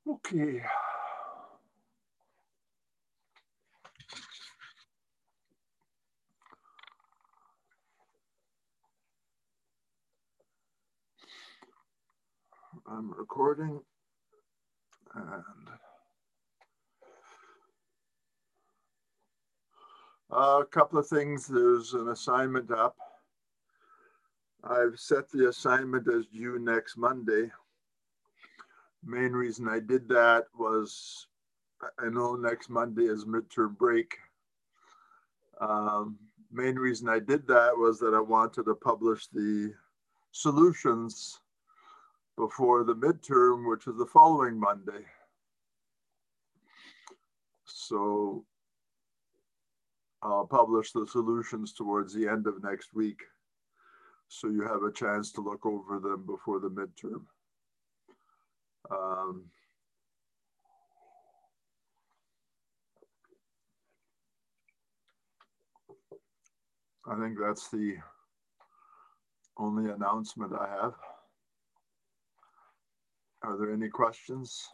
Okay. I'm recording, and a couple of things. There's an assignment up. I've set the assignment as due next Monday. Main reason I did that was I know next Monday is midterm break. Main reason I did that was that I wanted to publish the solutions before the midterm, which is the following Monday. So I'll publish the solutions towards the end of next week, so you have a chance to look over them before the midterm. I think that's the only announcement I have. Are there any questions?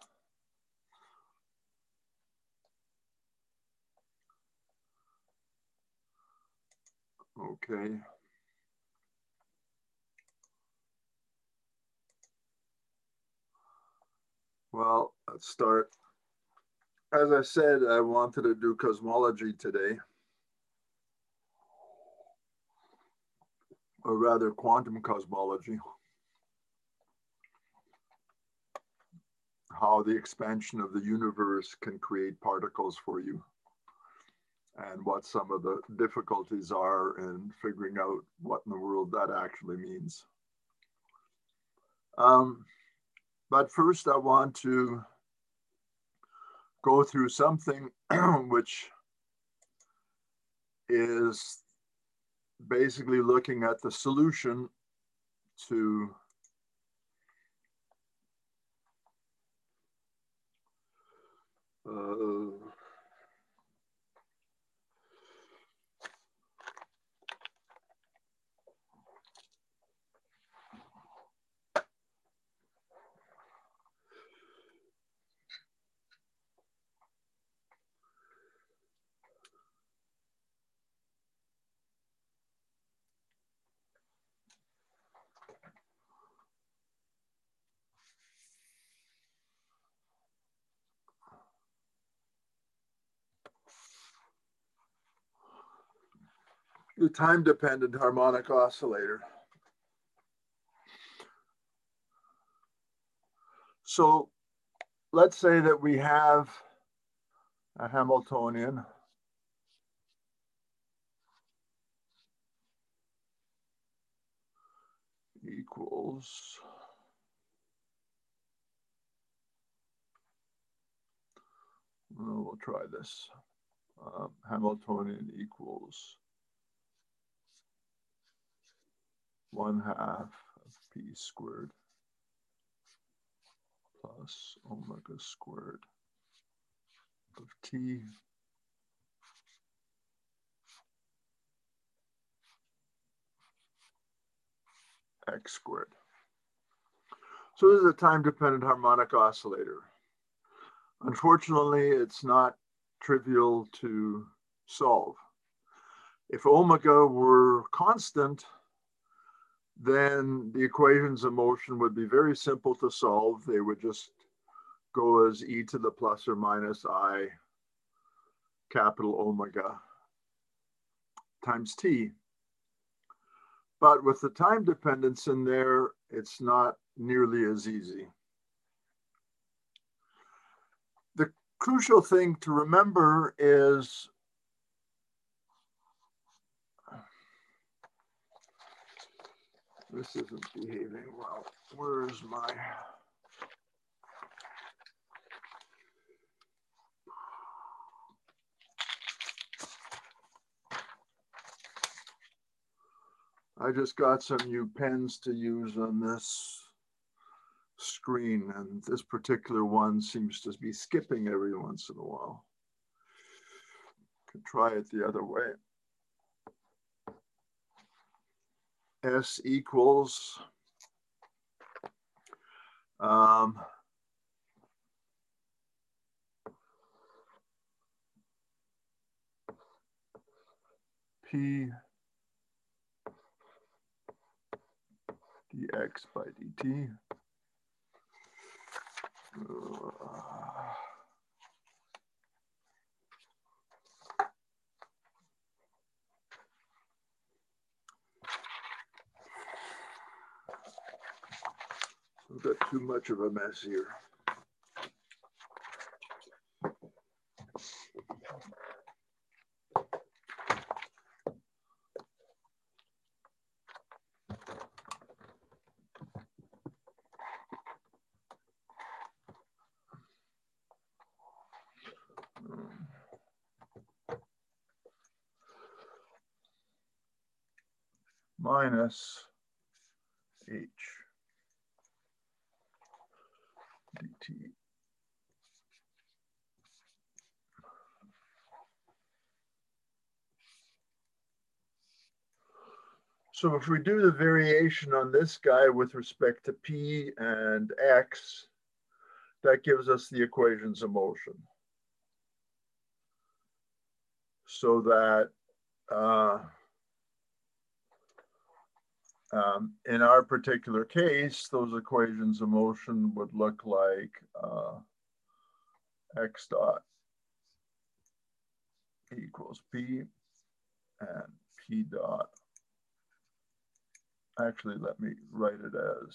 Okay. Well, let's start. As I said, I wanted to do cosmology today, or rather quantum cosmology. How the expansion of the universe can create particles for you, and what some of the difficulties are in figuring out what in the world that actually means. But first, I want to go through something which is basically looking at the solution to the time-dependent harmonic oscillator. So let's say that we have a Hamiltonian equals we'll try this. Hamiltonian equals 1/2 of p squared plus omega squared of t x squared. So this is a time-dependent harmonic oscillator. Unfortunately, it's not trivial to solve. If omega were constant, then the equations of motion would be very simple to solve. They would just go as e to the plus or minus I capital omega times t. But with the time dependence in there, it's not nearly as easy. The crucial thing to remember is this isn't behaving well. Where's my... I just got some new pens to use on this screen, and this particular one seems to be skipping every once in a while. Could try it the other way. S equals P dx by dt. We've got too much of a mess here. Minus h dt. So if we do the variation on this guy with respect to p and x, that gives us the equations of motion. So that in our particular case, those equations of motion would look like x dot equals p and p dot. Actually, let me write it as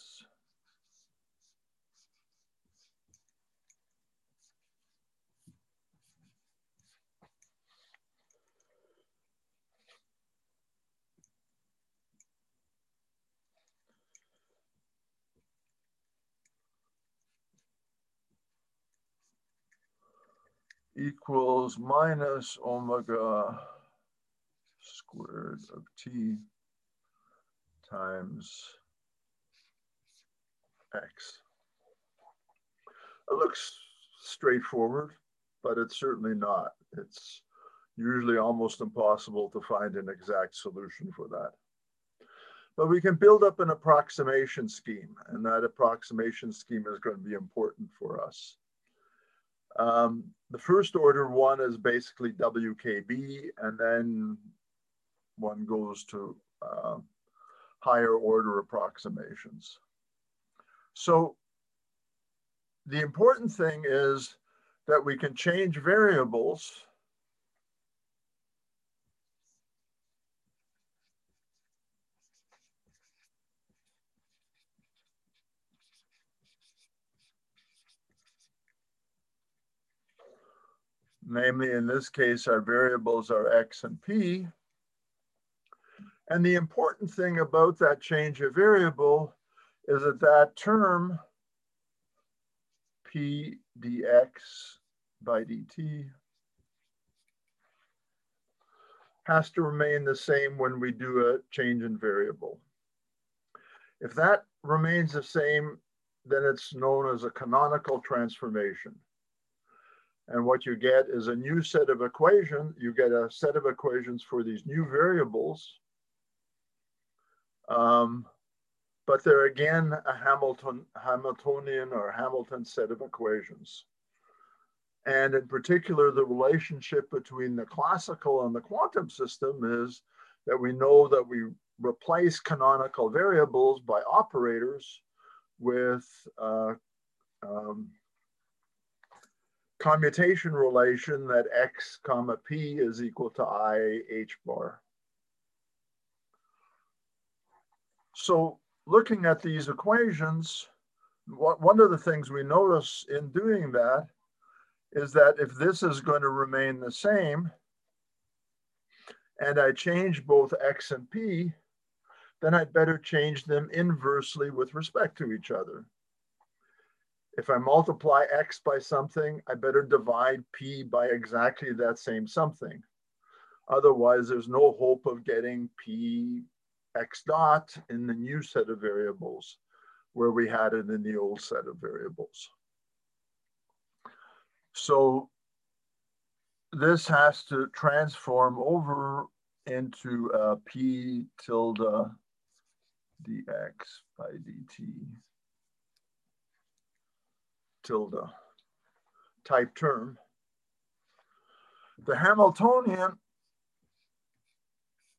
equals minus omega squared of t times x. It looks straightforward, but it's certainly not. It's usually almost impossible to find an exact solution for that. But we can build up an approximation scheme, and that approximation scheme is going to be important for us. The first order one is basically WKB, and then one goes to higher order approximations. So the important thing is that we can change variables namely, in this case, our variables are x and p. And the important thing about that change of variable is that that term, p dx by dt, has to remain the same when we do a change in variable. If that remains the same, then it's known as a canonical transformation. And what you get is a new set of equations. You get a set of equations for these new variables. But they're again a Hamiltonian or Hamilton set of equations. And in particular, the relationship between the classical and the quantum system is that we know that we replace canonical variables by operators with commutation relation that x comma p is equal to I h bar. So looking at these equations, one of the things we notice in doing that is that if this is going to remain the same, and I change both x and p, then I'd better change them inversely with respect to each other. If I multiply x by something, I better divide p by exactly that same something. Otherwise, there's no hope of getting p x dot in the new set of variables where we had it in the old set of variables. So this has to transform over into p tilde dx by dt tilde type term. The Hamiltonian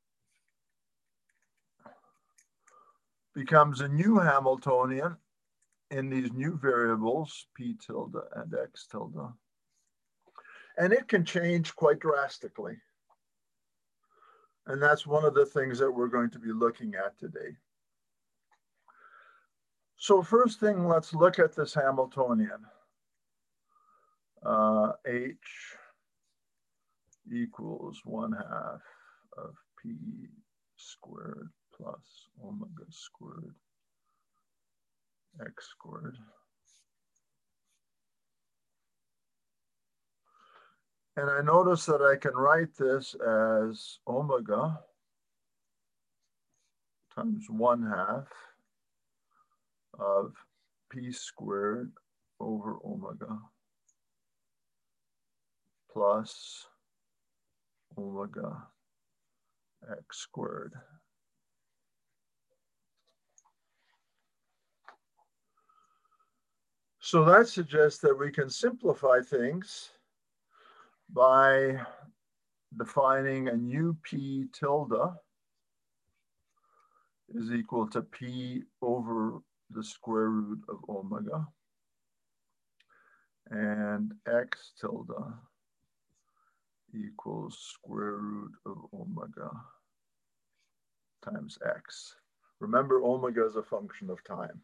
becomes a new Hamiltonian in these new variables, p tilde and x tilde. And it can change quite drastically. And that's one of the things that we're going to be looking at today. So first thing, let's look at this Hamiltonian. H equals 1/2 of p squared plus omega squared x squared. And I notice that I can write this as omega times 1/2 of p squared over omega plus omega x squared. So that suggests that we can simplify things by defining a new p tilde is equal to p over the square root of omega, and x tilde equals square root of omega times x. Remember, omega is a function of time.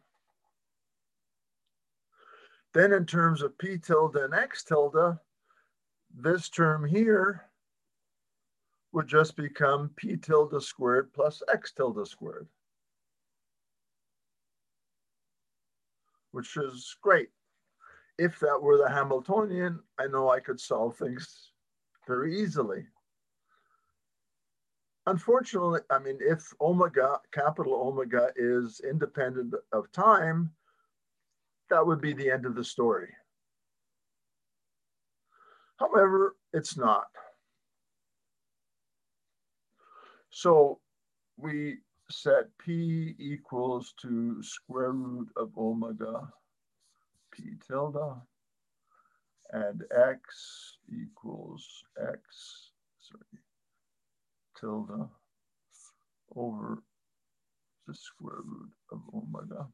Then in terms of p tilde and x tilde, this term here would just become p tilde squared plus x tilde squared, which is great. If that were the Hamiltonian, I know I could solve things very easily. Unfortunately, I mean, if omega, capital Omega, is independent of time, that would be the end of the story. However, it's not. So we set p equals to square root of omega p tilde, and x equals x, tilde over the square root of omega.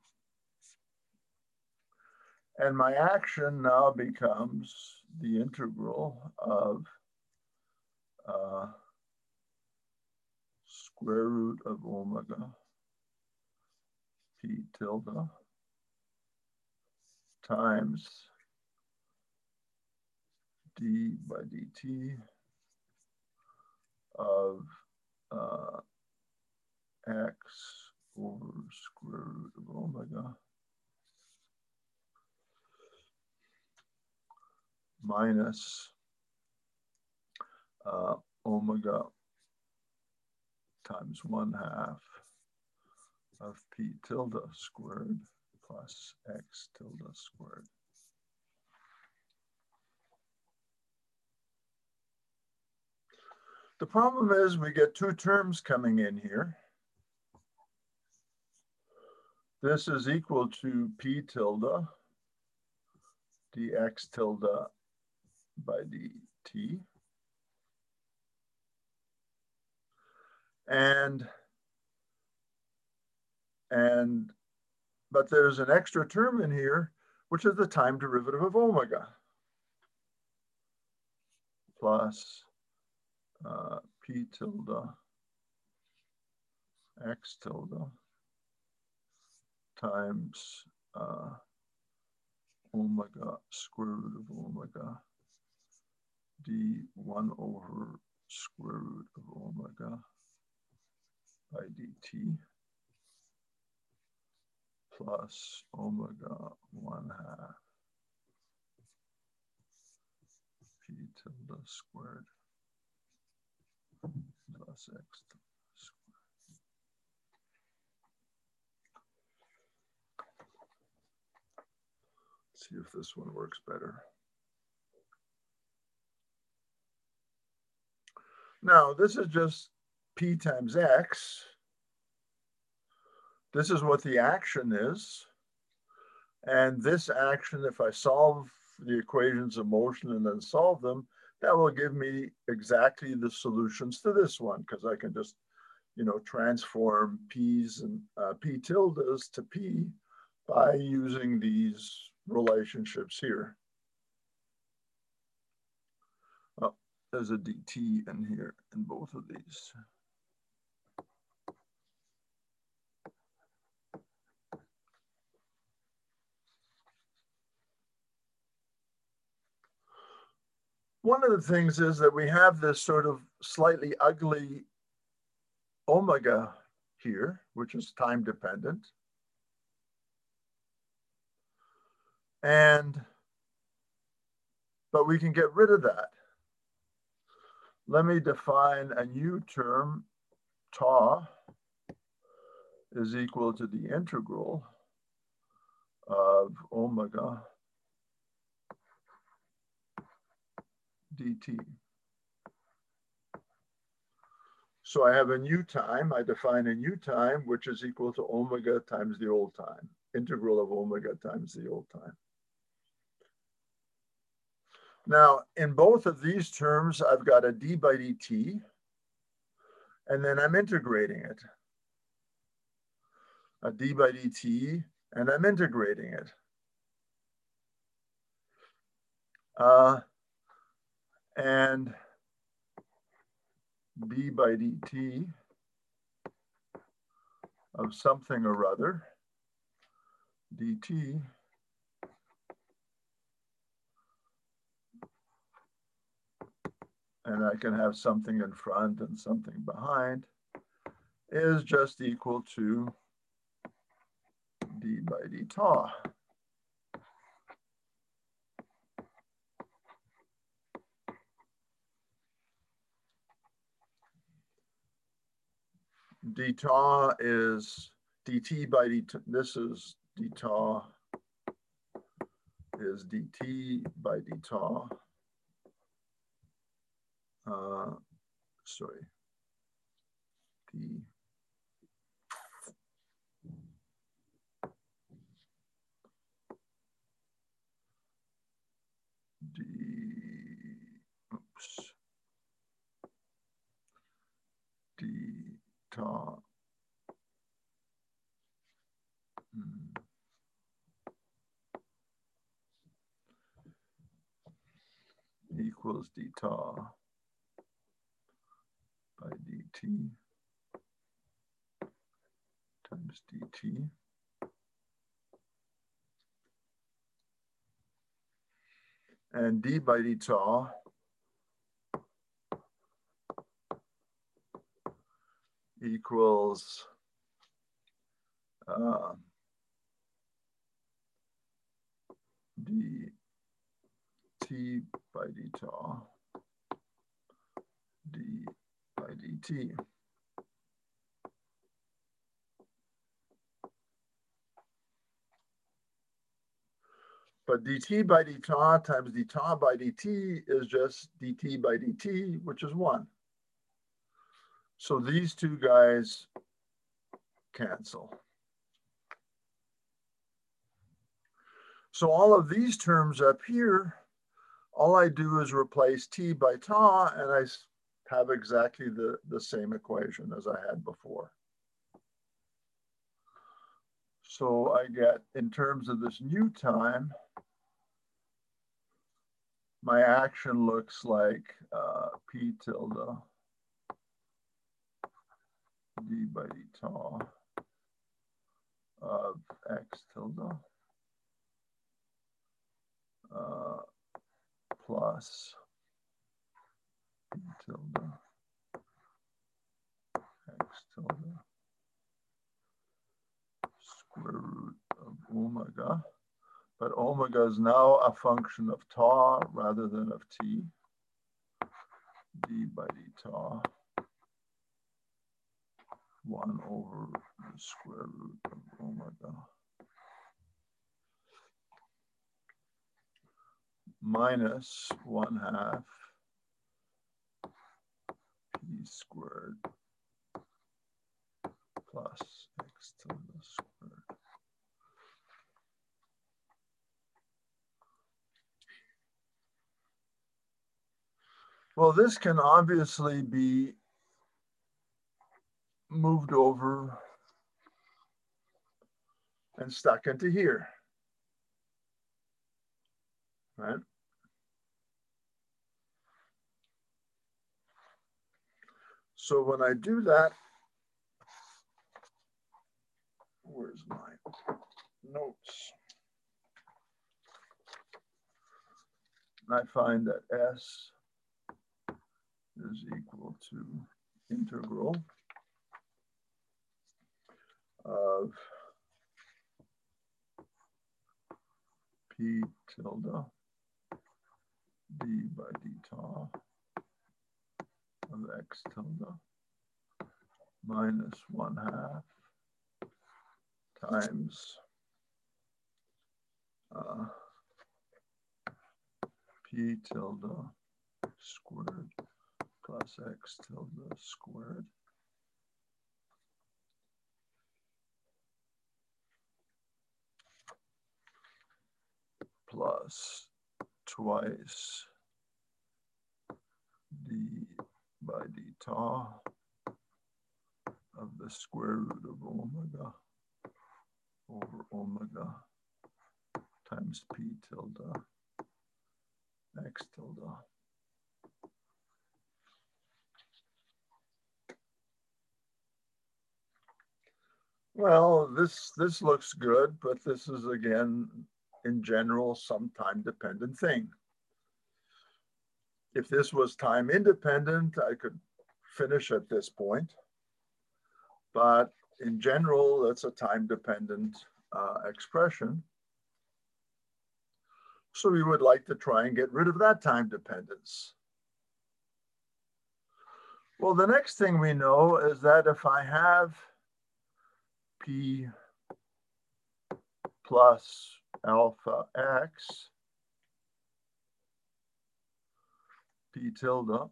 And my action now becomes the integral of square root of omega p tilde times d by dt of x over square root of omega minus omega times 1/2 of p tilde squared plus x tilde squared. The problem is we get two terms coming in here. This is equal to p tilde dx tilde by dt. But there's an extra term in here, which is the time derivative of omega, plus p tilde x tilde times omega square root of omega d1 over square root of omega by dt plus omega 1/2 p tilde squared plus x squared. Let's see if this one works better. Now, this is just p times x. This is what the action is. And this action, if I solve the equations of motion and then solve them, that will give me exactly the solutions to this one, because I can just, transform p's and p tildes to p by using these relationships here. Oh, there's a dt in here in both of these. One of the things is that we have this sort of slightly ugly omega here, which is time dependent. But we can get rid of that. Let me define a new term, tau is equal to the integral of omega dt. So I have a new time, I define a new time, which is equal to omega times the old time, integral of omega times the old time. Now, in both of these terms, I've got a d by dt, and then I'm integrating it. A d by dt, and I'm integrating it. And d by dt of something or other, dt, and I can have something in front and something behind, is just equal to d by d tau. D tau is dt by dt, this is d tau is dt by d tau. Sorry, d tau equals d tau by dt times dt. And d by d tau equals dt by d tau d by dt. But dt by d tau times d tau by dt is just dt by dt, which is 1. So these two guys cancel. So all of these terms up here, all I do is replace t by tau, and I have exactly the same equation as I had before. So I get, in terms of this new time, my action looks like p tilde d by d tau of x tilde plus p tilde x tilde square root of omega. But omega is now a function of tau rather than of t. D by d tau 1 over the square root of omega minus 1/2 p squared plus x tilde squared. Well, this can obviously be moved over and stuck into here, right? So when I do that, where's my notes? I find that S is equal to integral of P tilde d by d tau of x tilde minus 1/2 times P tilde squared plus x tilde squared plus twice d by d tau of the square root of omega over omega times P tilde x tilde. Well, this looks good, but this is again, in general, some time-dependent thing. If this was time independent, I could finish at this point. But in general, that's a time-dependent expression. So we would like to try and get rid of that time dependence. Well, the next thing we know is that if I have P plus alpha x, P tilde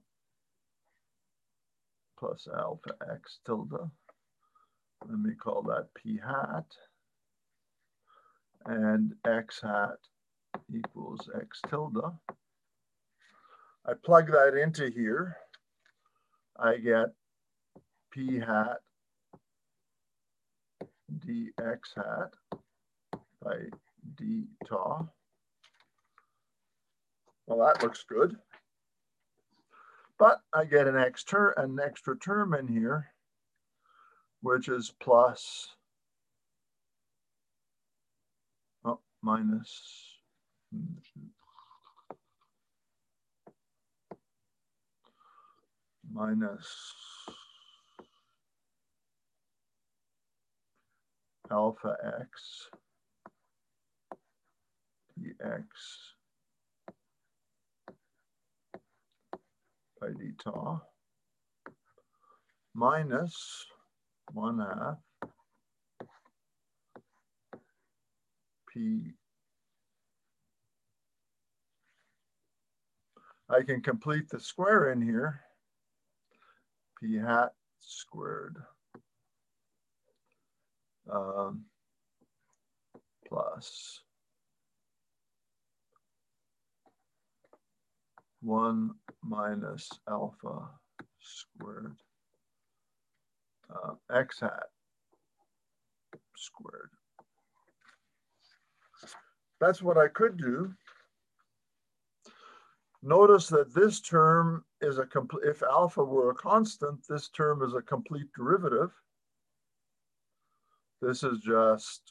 plus alpha x tilde, let me call that P hat, and x hat equals x tilde. I plug that into here. I get P hat dx hat by d tau. Well, that looks good. But I get an extra term in here, which is plus minus alpha x dx by d tau minus 1/2 P. I can complete the square in here. P hat squared plus 1 minus alpha squared x hat squared. That's what I could do. Notice that this term is a complete, if alpha were a constant, this term is a complete derivative. This is just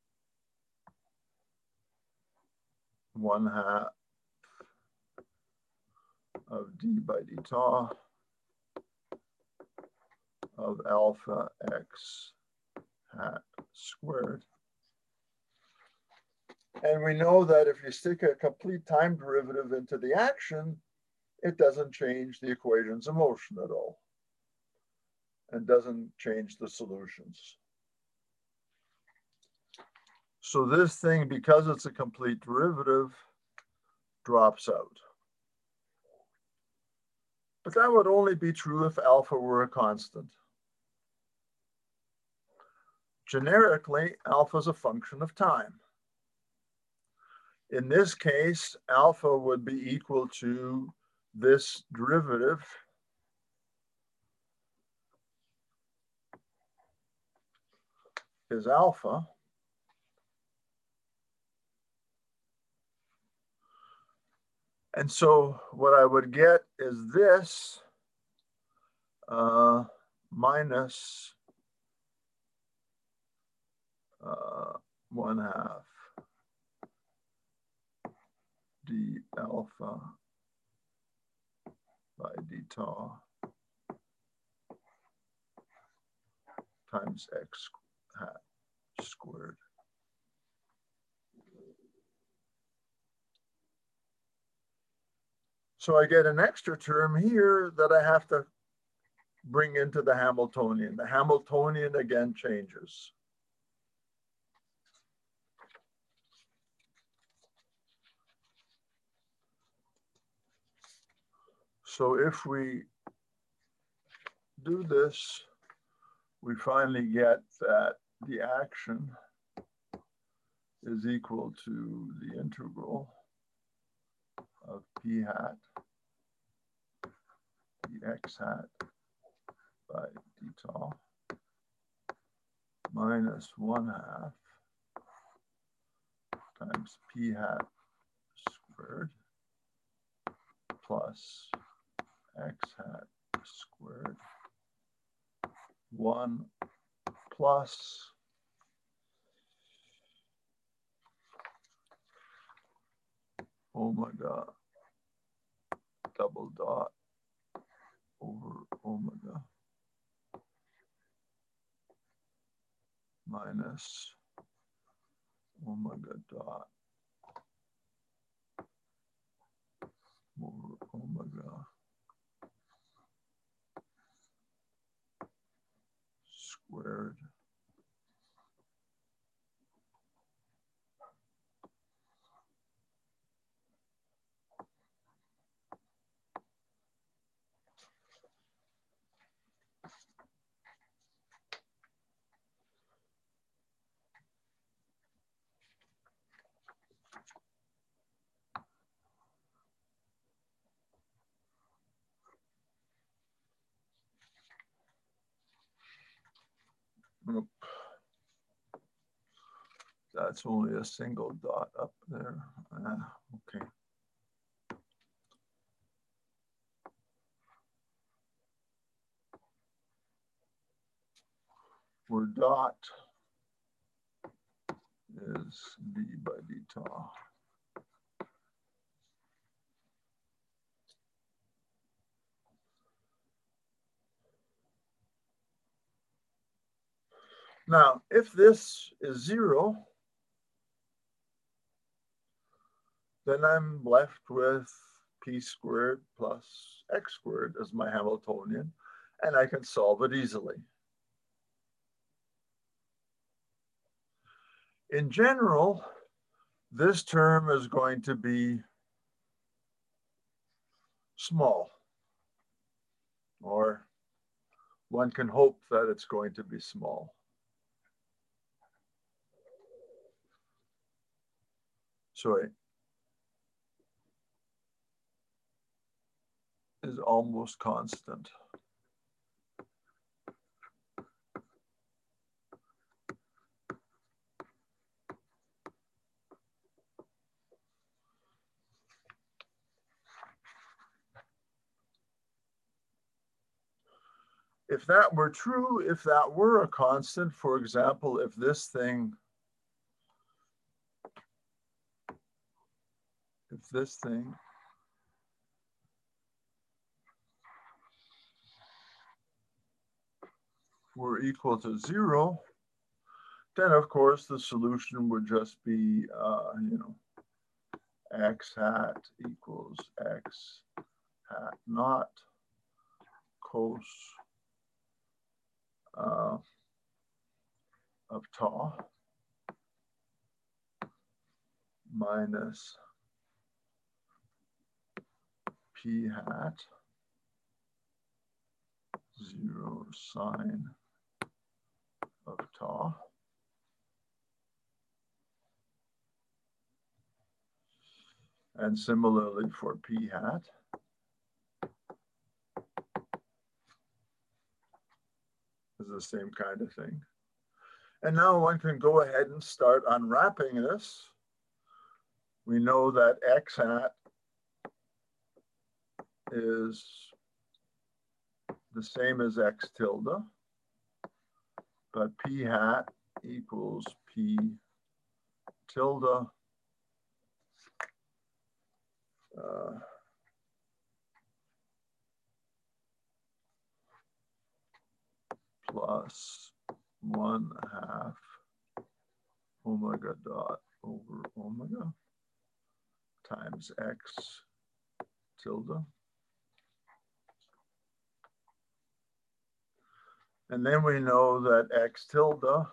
1/2 of d by d tau of alpha x hat squared. And we know that if you stick a complete time derivative into the action, it doesn't change the equations of motion at all and doesn't change the solutions. So this thing, because it's a complete derivative, drops out. But that would only be true if alpha were a constant. Generically, alpha is a function of time. In this case, alpha would be equal to this derivative is alpha. And so what I would get is this minus 1/2 d alpha by d tau times x hat squared. So I get an extra term here that I have to bring into the Hamiltonian. The Hamiltonian again changes. So if we do this, we finally get that the action is equal to the integral of p hat dx hat by d tau minus 1/2 times p hat squared plus x hat squared 1 plus omega double dot over omega minus omega dot over omega squared Oop. That's only a single dot up there. Okay. Where dot is d by d tau. Now, if this is 0, then I'm left with p squared plus x squared as my Hamiltonian, and I can solve it easily. In general, this term is going to be small, or one can hope that it's going to be small. So it is almost constant. If that were true, if that were a constant, for example, if this thing were equal to 0, then of course the solution would just be, x hat equals x hat naught cos of tau minus p hat 0 sine of tau. And similarly for p hat, is the same kind of thing. And now one can go ahead and start unwrapping this. We know that x hat is the same as x tilde, but p hat equals p tilde plus 1/2 omega dot over omega times x tilde. And then we know that x tilde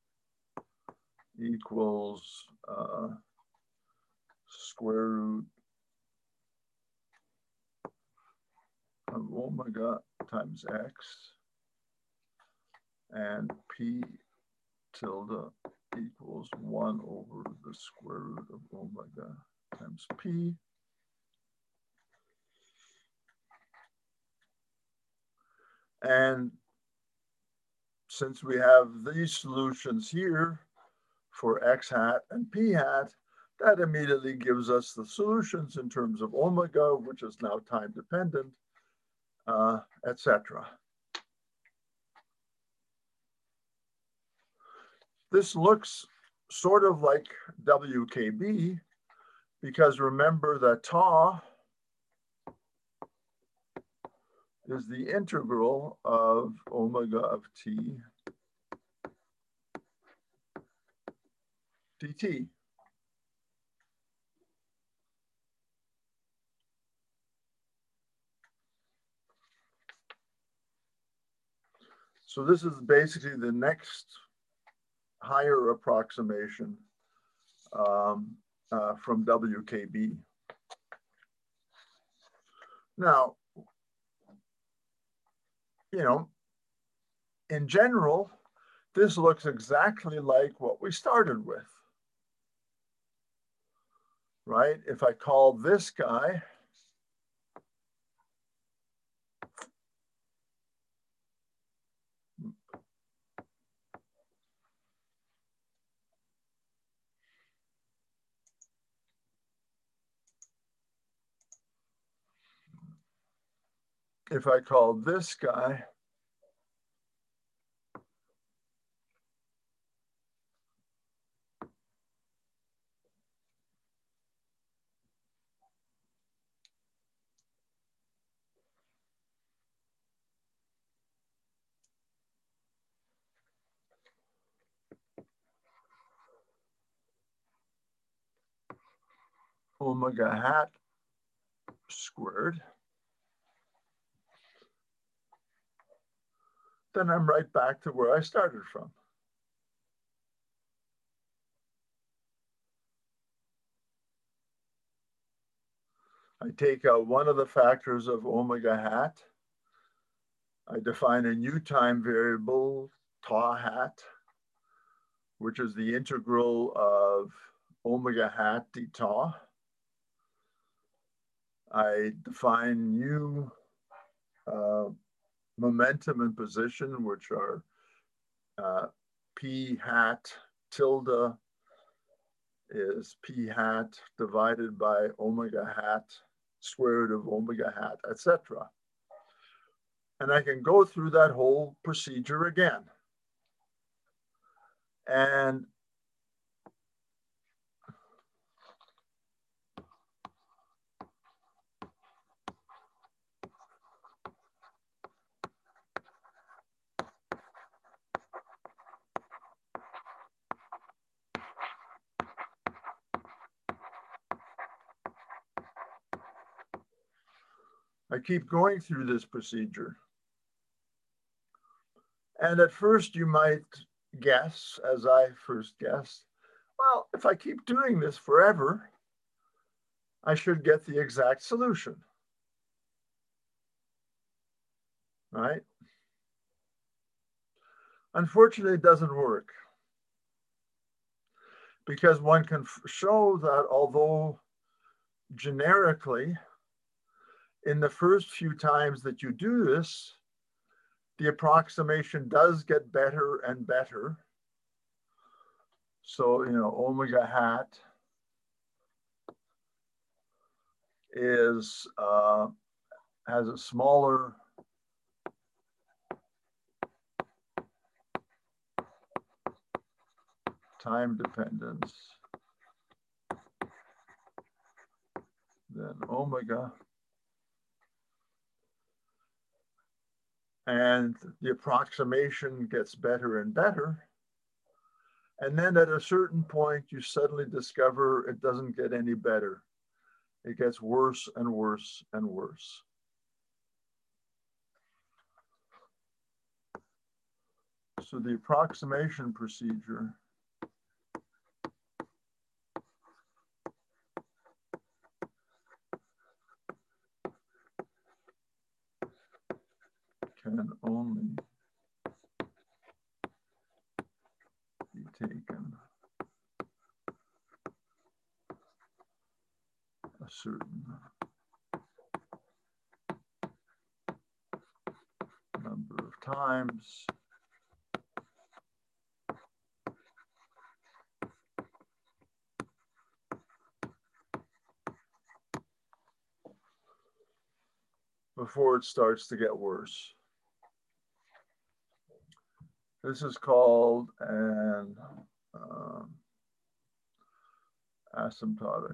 equals square root of omega times x, and p tilde equals 1 over the square root of omega times p. And since we have these solutions here for x hat and p hat, that immediately gives us the solutions in terms of omega, which is now time dependent, etc. This looks sort of like WKB, because remember that tau is the integral of omega of t dt. So this is basically the next higher approximation from WKB. Now, you know, in general, this looks exactly like what we started with, right? If I call this guy omega hat squared, then I'm right back to where I started from. I take out one of the factors of omega hat. I define a new time variable, tau hat, which is the integral of omega hat d tau. I define new momentum and position, which are p hat tilde is p hat divided by omega hat, square root of omega hat, etc. And I can go through that whole procedure again. And I keep going through this procedure. And at first you might guess, as I first guessed, well, if I keep doing this forever, I should get the exact solution, right? Unfortunately, it doesn't work, because one can show that although generically, in the first few times that you do this, the approximation does get better and better. So, omega hat is has a smaller time dependence than omega. And the approximation gets better and better. And then at a certain point, you suddenly discover it doesn't get any better. It gets worse and worse and worse. So the approximation procedure can only be taken a certain number of times before it starts to get worse. This is called an asymptotic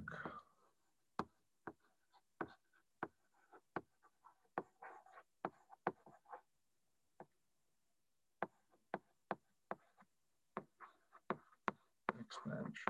expansion.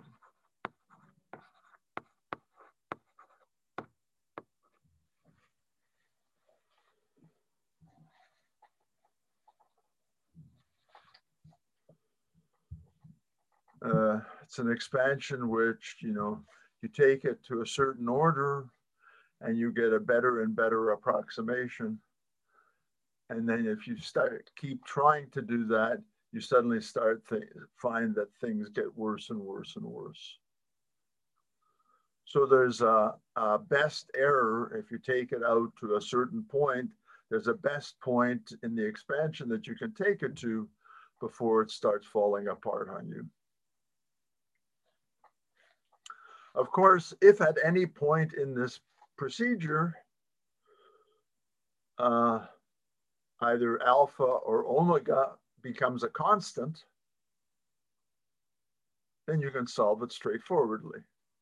It's an expansion which, you take it to a certain order and you get a better and better approximation. And then if you keep trying to do that, you suddenly find that things get worse and worse and worse. So there's a best error. If you take it out to a certain point, there's a best point in the expansion that you can take it to before it starts falling apart on you. Of course, if at any point in this procedure, either alpha or omega becomes a constant, then you can solve it straightforwardly.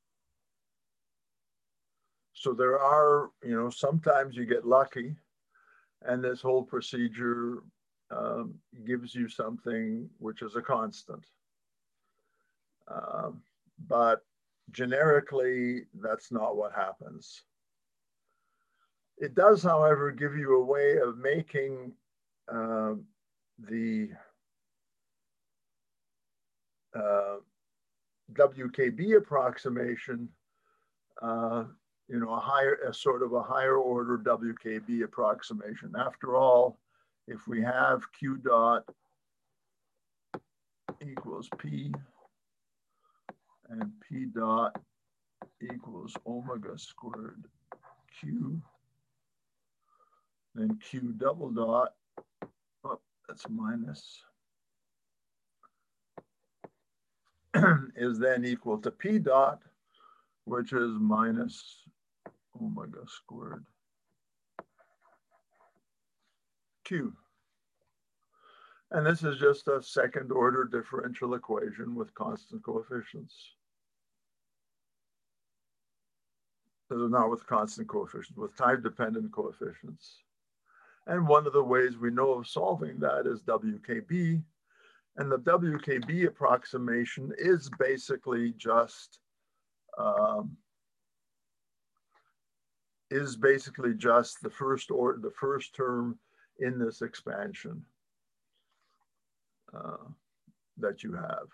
So there are, sometimes you get lucky and this whole procedure gives you something which is a constant. But generically, that's not what happens. It does, however, give you a way of making the WKB approximation, a sort of a higher order WKB approximation. After all, if we have Q dot equals P and P dot equals omega squared Q, then Q double dot, that's minus, is then equal to P dot, which is minus omega squared Q. And this is just a second order differential equation with constant coefficients. This is not with constant coefficients, with time-dependent coefficients. And one of the ways we know of solving that is WKB. And the WKB approximation is basically just the first term in this expansion that you have.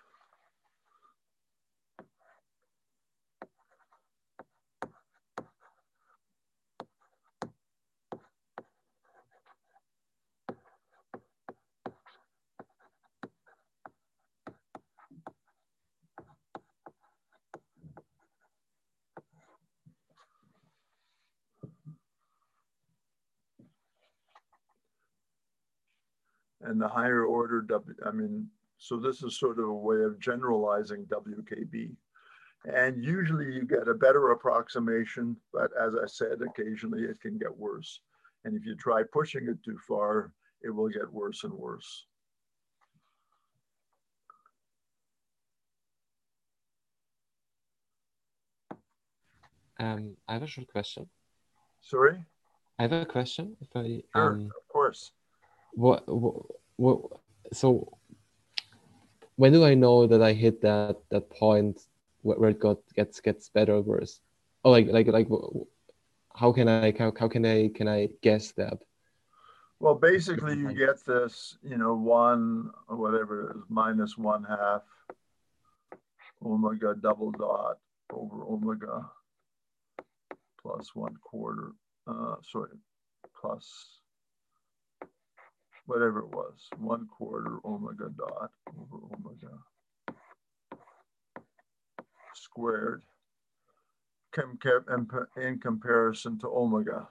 And the higher order, So this is sort of a way of generalizing WKB. And usually you get a better approximation, but as I said, occasionally it can get worse. And if you try pushing it too far, it will get worse and worse. I have a short question. Sorry? I have a question. If I Sure, of course. what so when do I know that I hit that point where it gets better or worse? Oh, how can I guess that? Well, basically you get this, you know, one, whatever it is, minus 1/2 omega double dot over omega plus 1/4, sorry, plus whatever it was, 1/4 omega dot over omega squared in comparison to omega.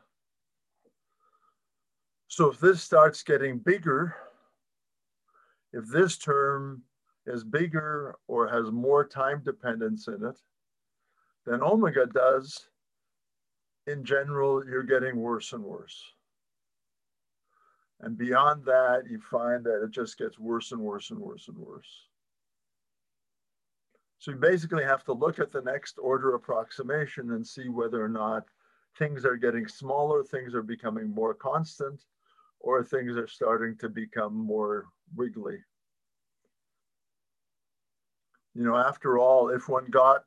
So if this starts getting bigger, if this term is bigger or has more time dependence in it than omega does, in general, you're getting worse and worse. And beyond that, you find that it just gets worse and worse and worse and worse. So you basically have to look at the next order approximation and see whether or not things are getting smaller, things are becoming more constant, or things are starting to become more wiggly. You know, after all, if one got,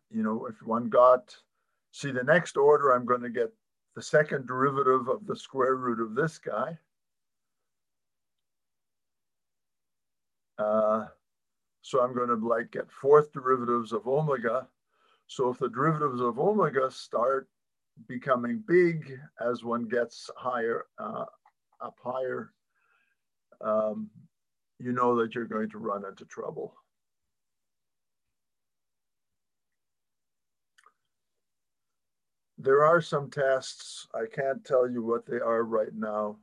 see the next order, I'm going to get the second derivative of the square root of this guy. So I'm going to get fourth derivatives of omega. So if the derivatives of omega start becoming big as one gets higher, up higher, you know that you're going to run into trouble. There are some tests, I can't tell you what they are right now,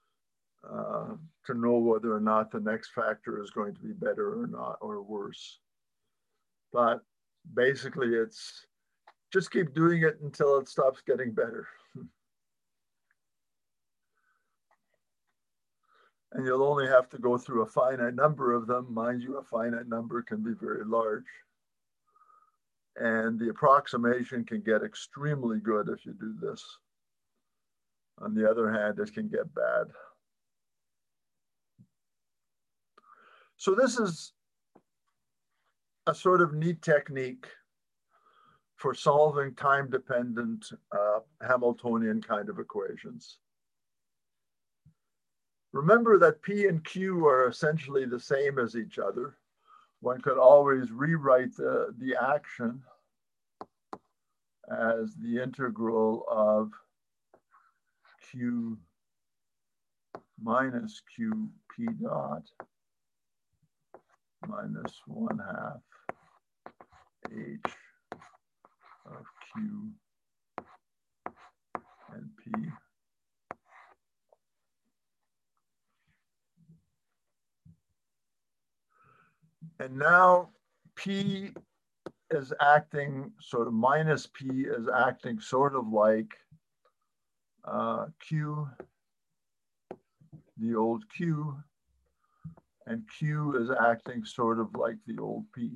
to know whether or not the next factor is going to be better or not, or worse. But basically it's just keep doing it until it stops getting better. And you'll only have to go through a finite number of them. Mind you, a finite number can be very large. And the approximation can get extremely good if you do this. On the other hand, it can get bad. So this is a sort of neat technique for solving time-dependent Hamiltonian kind of equations. Remember that P and Q are essentially the same as each other. One could always rewrite the action as the integral of Q minus Q P dot minus 1/2 H of Q and P. And now P is acting sort of minus P is acting sort of like Q, the old Q, and Q is acting sort of like the old P.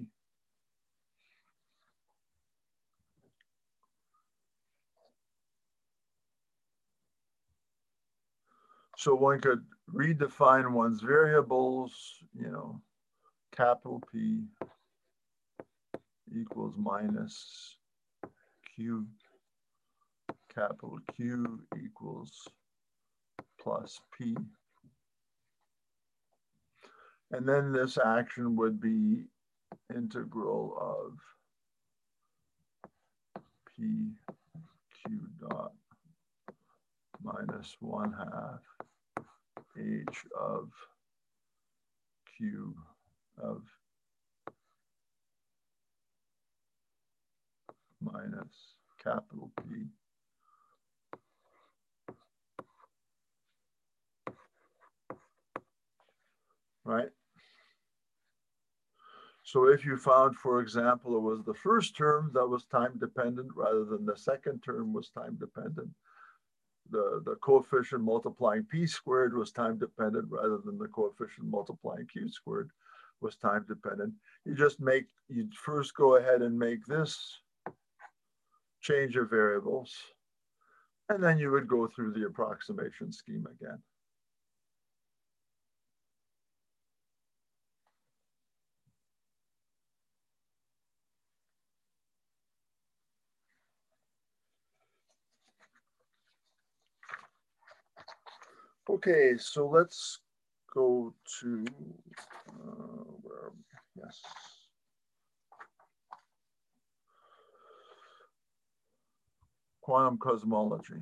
So one could redefine one's variables, you know, capital P equals minus Q, capital Q equals plus P. And then this action would be integral of P Q dot minus 1/2 H of Q of minus capital P right? So if you found, for example, it was the first term that was time dependent rather than the second term was time dependent, the coefficient multiplying p squared was time dependent rather than the coefficient multiplying q squared was time dependent. You first go ahead and make this change of variables, and then you would go through the approximation scheme again. Okay, so let's go to, yes. Quantum cosmology.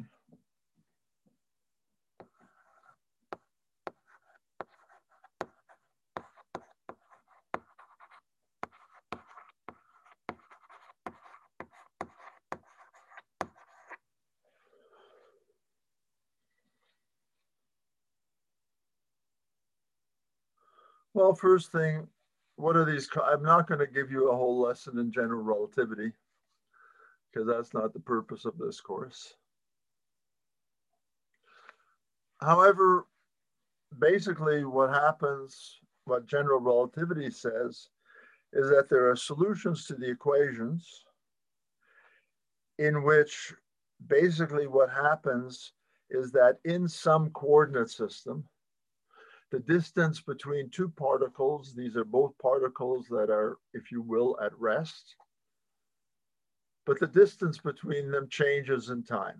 Well, first thing, what are these? I'm not going to give you a whole lesson in general relativity because that's not the purpose of this course. However, basically what happens, what general relativity says, is that there are solutions to the equations in which basically what happens is that in some coordinate system, the distance between two particles, these are both particles that are, if you will, at rest, but the distance between them changes in time.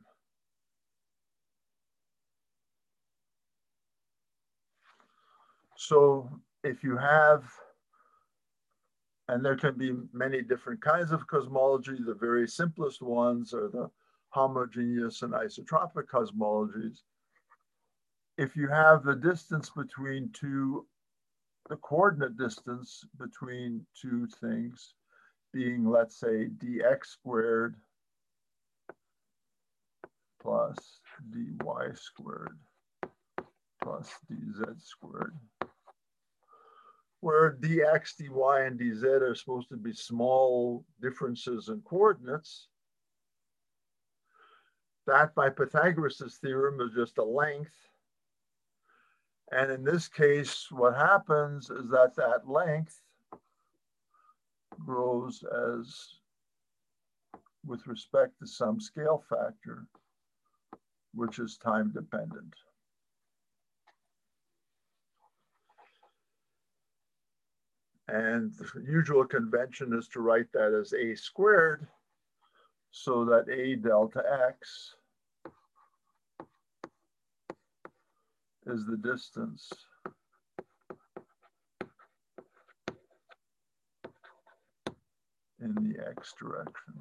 So if you have, and there can be many different kinds of cosmology, the very simplest ones are the homogeneous and isotropic cosmologies. If you have the distance between the coordinate distance between two things being, let's say, dx squared plus dy squared plus dz squared, where dx, dy, and dz are supposed to be small differences in coordinates, that by Pythagoras' theorem is just a length. And in this case, what happens is that that length grows as with respect to some scale factor, which is time dependent. And the usual convention is to write that as a squared, so that a delta x is the distance in the x direction.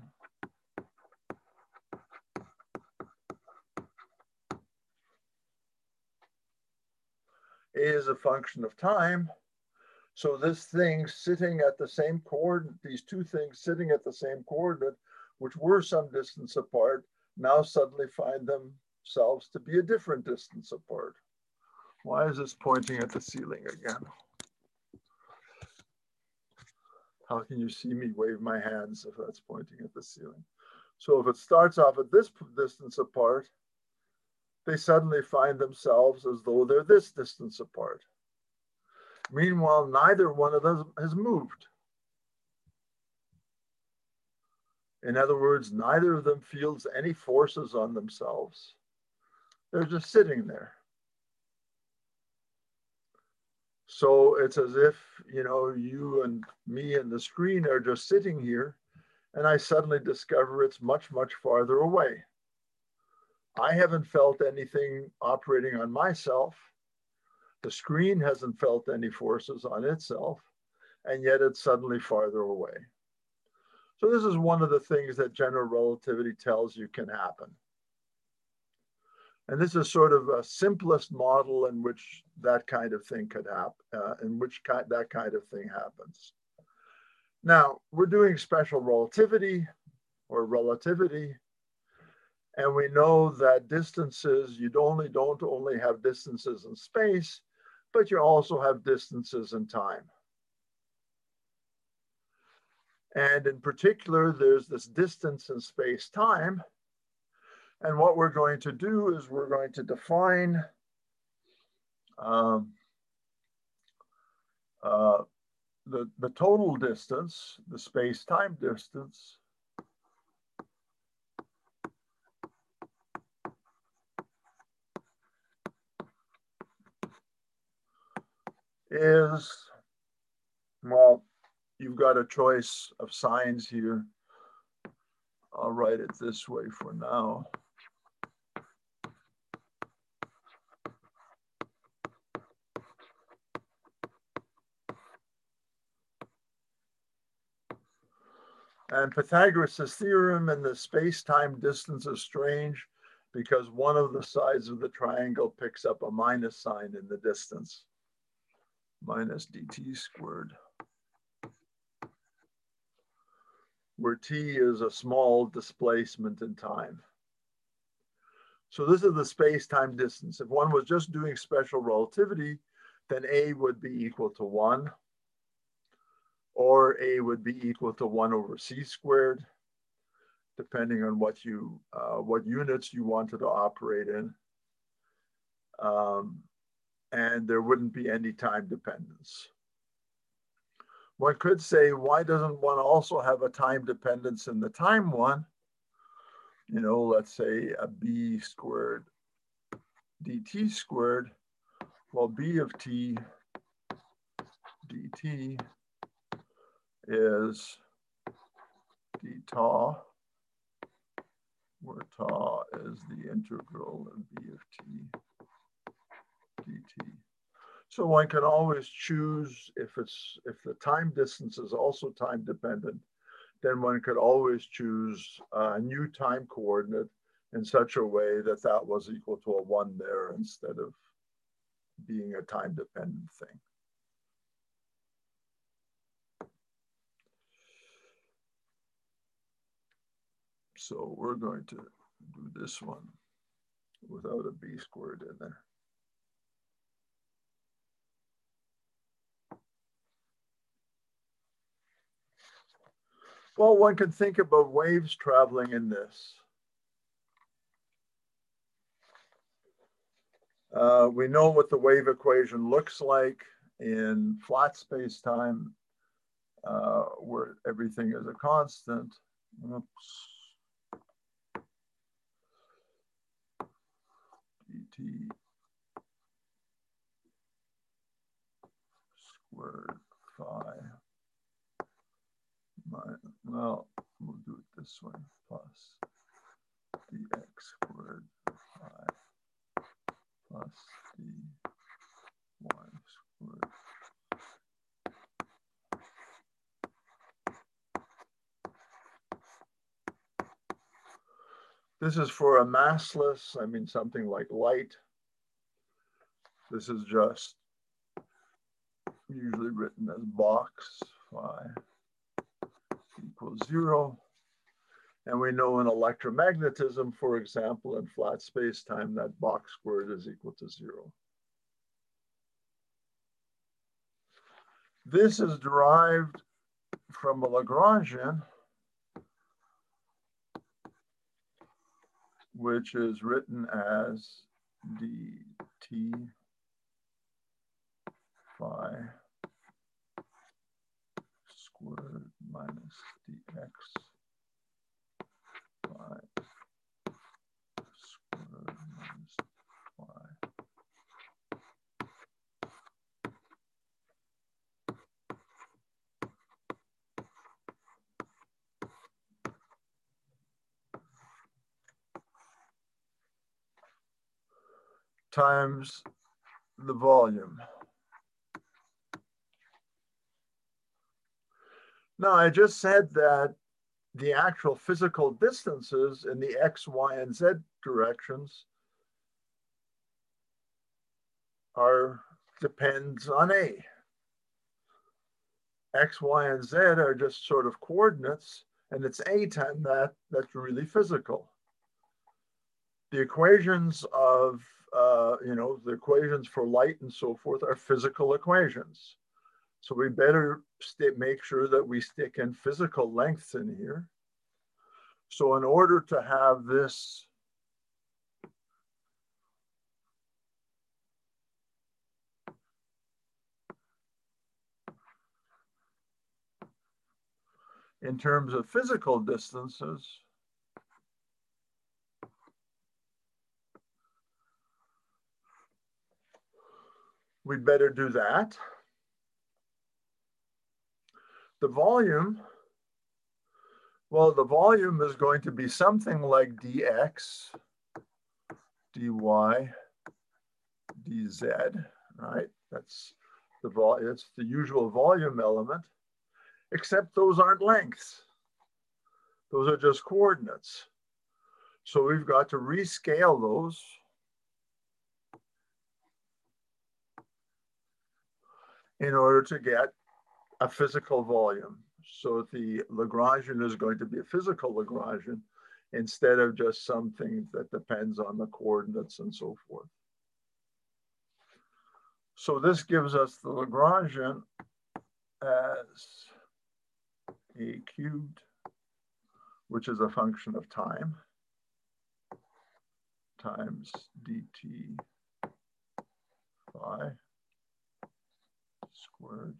A is a function of time. So this thing sitting at the same coordinate, these two things sitting at the same coordinate, which were some distance apart, now suddenly find themselves to be a different distance apart. Why is this pointing at the ceiling again? How can you see me wave my hands if that's pointing at the ceiling? So if it starts off at this distance apart, they suddenly find themselves as though they're this distance apart. Meanwhile, neither one of them has moved. In other words, neither of them feels any forces on themselves. They're just sitting there. So it's as if, you know, you and me and the screen are just sitting here, and I suddenly discover it's much, much farther away. I haven't felt anything operating on myself. The screen hasn't felt any forces on itself, and yet it's suddenly farther away. So this is one of the things that general relativity tells you can happen. And this is sort of a simplest model in which that kind of thing could happen, in which that kind of thing happens. Now, we're doing special relativity or relativity, and we know that distances, you don't only have distances in space, but you also have distances in time. And in particular, there's this distance in space-time. And what we're going to do is we're going to define the total distance, the space-time distance, is, well, you've got a choice of signs here. I'll write it this way for now. And Pythagoras' theorem and the space-time distance is strange because one of the sides of the triangle picks up a minus sign in the distance, minus dt squared, where t is a small displacement in time. So this is the space-time distance. If one was just doing special relativity, then a would be equal to 1, or a would be equal to 1 over c squared, depending on what units you wanted to operate in. And there wouldn't be any time dependence. One could say, why doesn't one also have a time dependence in the time one? You know, let's say a b squared dt squared, well, b of t dt is d tau, where tau is the integral of b of t dt. So one can always choose, if the time distance is also time dependent, then one could always choose a new time coordinate in such a way that that was equal to a 1 there instead of being a time dependent thing. So we're going to do this one without a b squared in there. Well, one can think about waves traveling in this. We know what the wave equation looks like in flat space-time, where everything is a constant. Oops. dt squared phi. Well, we'll do it this way, plus dx squared phi plus dy squared. This is for a massless, I mean something like light. This is just usually written as box phi equals 0. And we know in electromagnetism, for example, in flat space-time, that box squared is equal to 0. This is derived from a Lagrangian, which is written as dt phi squared minus dx phi squared minus phi. Times the volume. Now, I just said that the actual physical distances in the x, y, and z directions depends on a. X, y, and z are just sort of coordinates, and it's a time that's really physical. The equations of, the equations for light and so forth are physical equations. So we better make sure that we stick in physical lengths in here. So in order to have this in terms of physical distances, we'd better do that. The volume, well, the volume is going to be something like dx, dy, dz, right? That's it's the usual volume element, except those aren't lengths. Those are just coordinates. So we've got to rescale those in order to get a physical volume. So the Lagrangian is going to be a physical Lagrangian instead of just something that depends on the coordinates and so forth. So this gives us the Lagrangian as a cubed, which is a function of time, times dt phi squared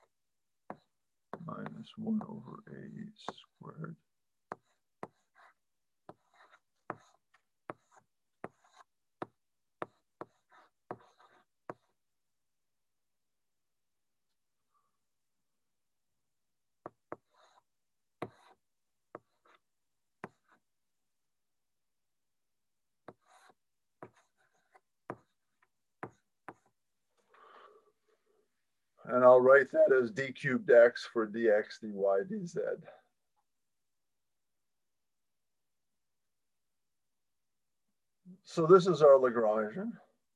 minus 1 over a squared. And I'll write that as d cubed x for dx, dy, dz. So this is our Lagrangian.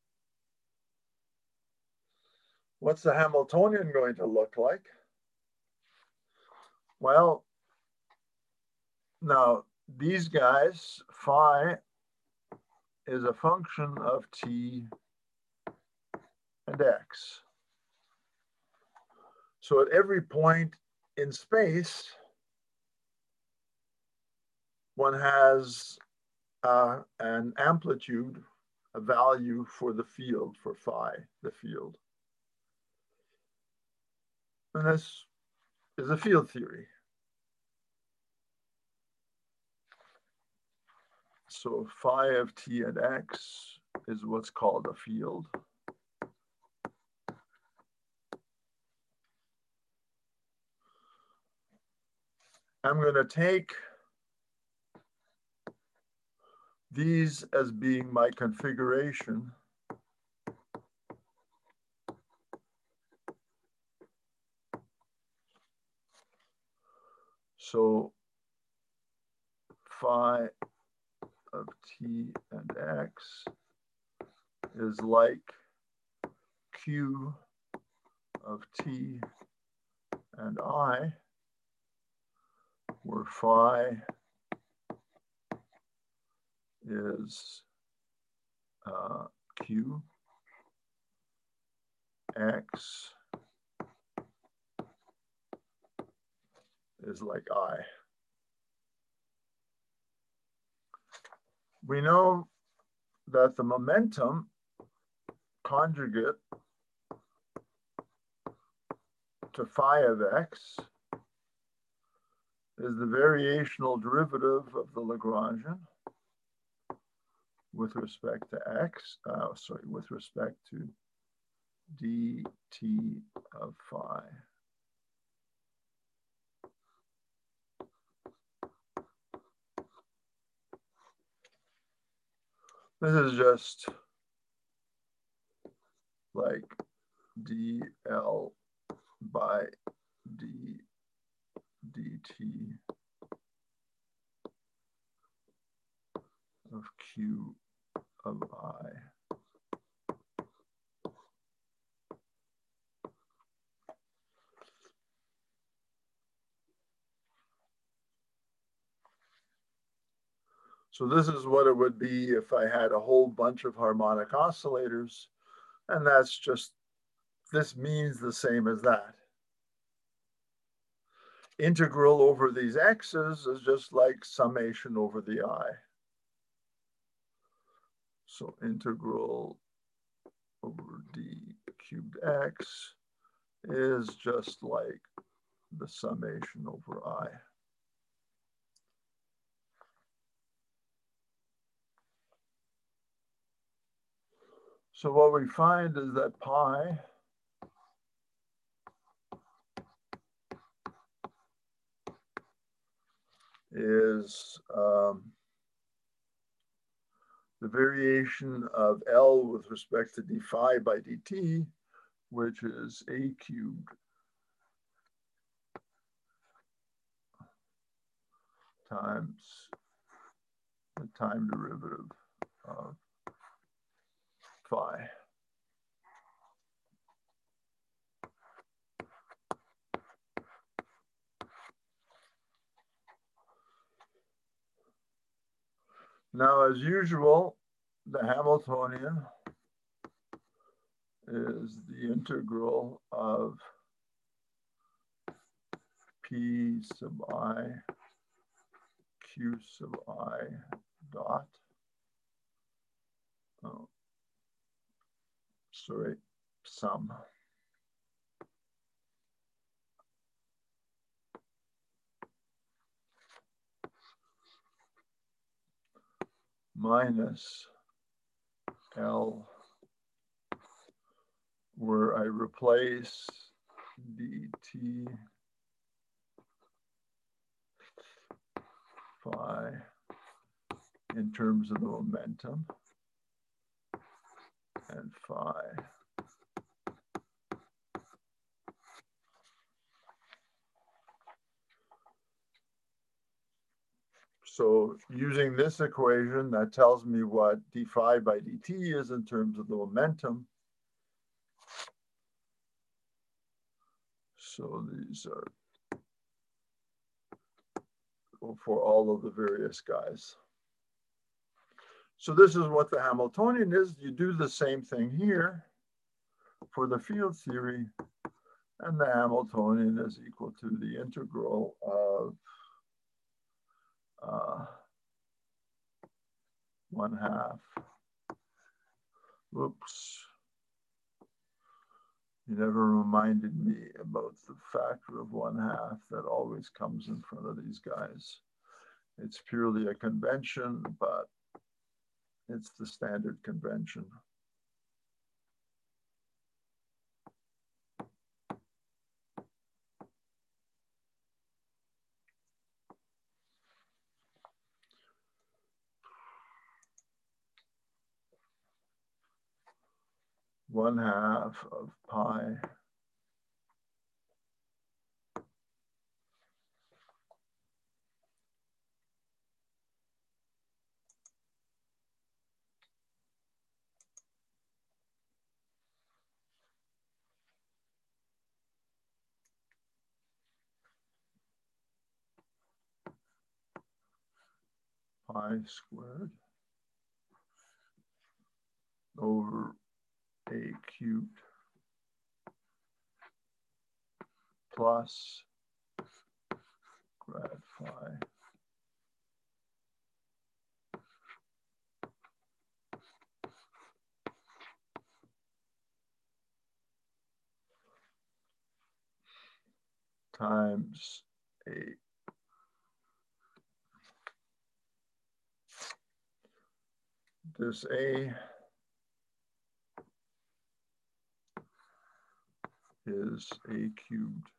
What's the Hamiltonian going to look like? Well, now these guys, phi is a function of t and x. So at every point in space, one has an amplitude, a value for the field, for phi, the field. And this is a field theory. So phi of t and x is what's called a field. I'm going to take these as being my configuration. So phi of t and x is like q of t and I, where phi is q, x is like I. We know that the momentum conjugate to phi of x is the variational derivative of the Lagrangian with respect to x, with respect to dt of phi. This is just like dl by d dt of q of I. So this is what it would be if I had a whole bunch of harmonic oscillators, and that's just, this means the same as that. integral over these x's is just like summation over the I. So integral over d cubed x is just like the summation over I. So what we find is that pi is the variation of L with respect to d phi by dt, which is a cubed times the time derivative of phi. Now, as usual, the Hamiltonian is the integral of p sub I q sub I dot. Oh, sorry, sum. Minus L, where I replace dt phi in terms of the momentum and phi. So using this equation, that tells me what d phi by dt is in terms of the momentum. So these are for all of the various guys. So this is what the Hamiltonian is. You do the same thing here for the field theory, and the Hamiltonian is equal to the integral of 1/2. Whoops. You never reminded me about the factor of 1/2 that always comes in front of these guys. It's purely a convention, but it's the standard convention. One half of pi squared over a cubed plus grad phi times a this a is a cubed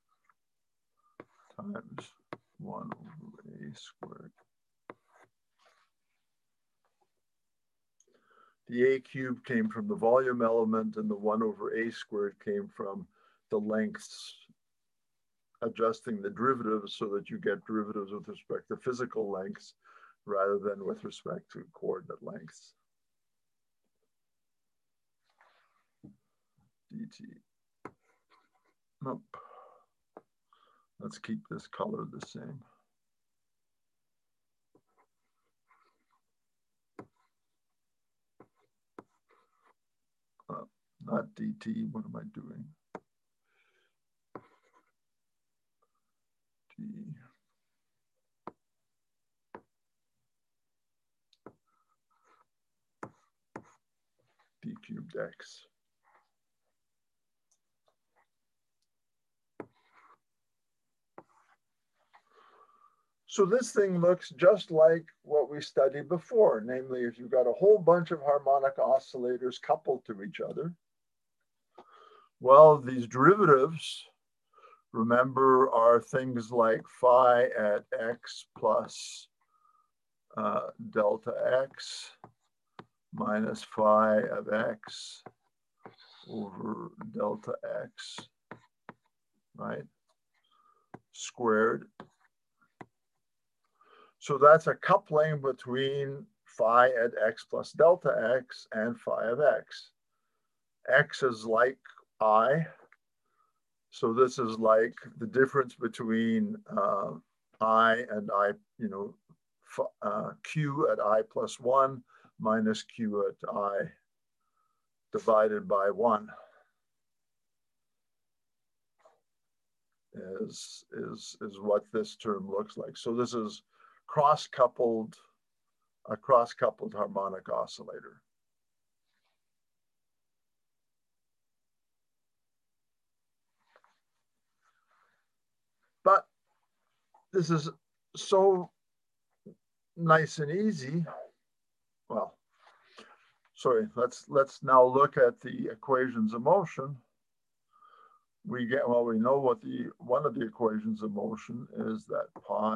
times 1 over a squared. The a cubed came from the volume element, and the 1 over a squared came from the lengths, adjusting the derivatives so that you get derivatives with respect to physical lengths rather than with respect to coordinate lengths. dt. Nope. Let's keep this color the same. Not dt, what am I doing? d cubed x. So this thing looks just like what we studied before, namely if you've got a whole bunch of harmonic oscillators coupled to each other. Well, these derivatives, remember, are things like phi at x plus delta x minus phi of x over delta x, right, squared. So that's a coupling between phi at x plus delta x and phi of x. X is like I. So this is like the difference between I and I, q at I plus 1 minus q at I divided by 1 is what this term looks like. So this is a cross-coupled harmonic oscillator. But this is so nice and easy. Well, sorry, let's now look at the equations of motion. We know what one of the equations of motion is, that pi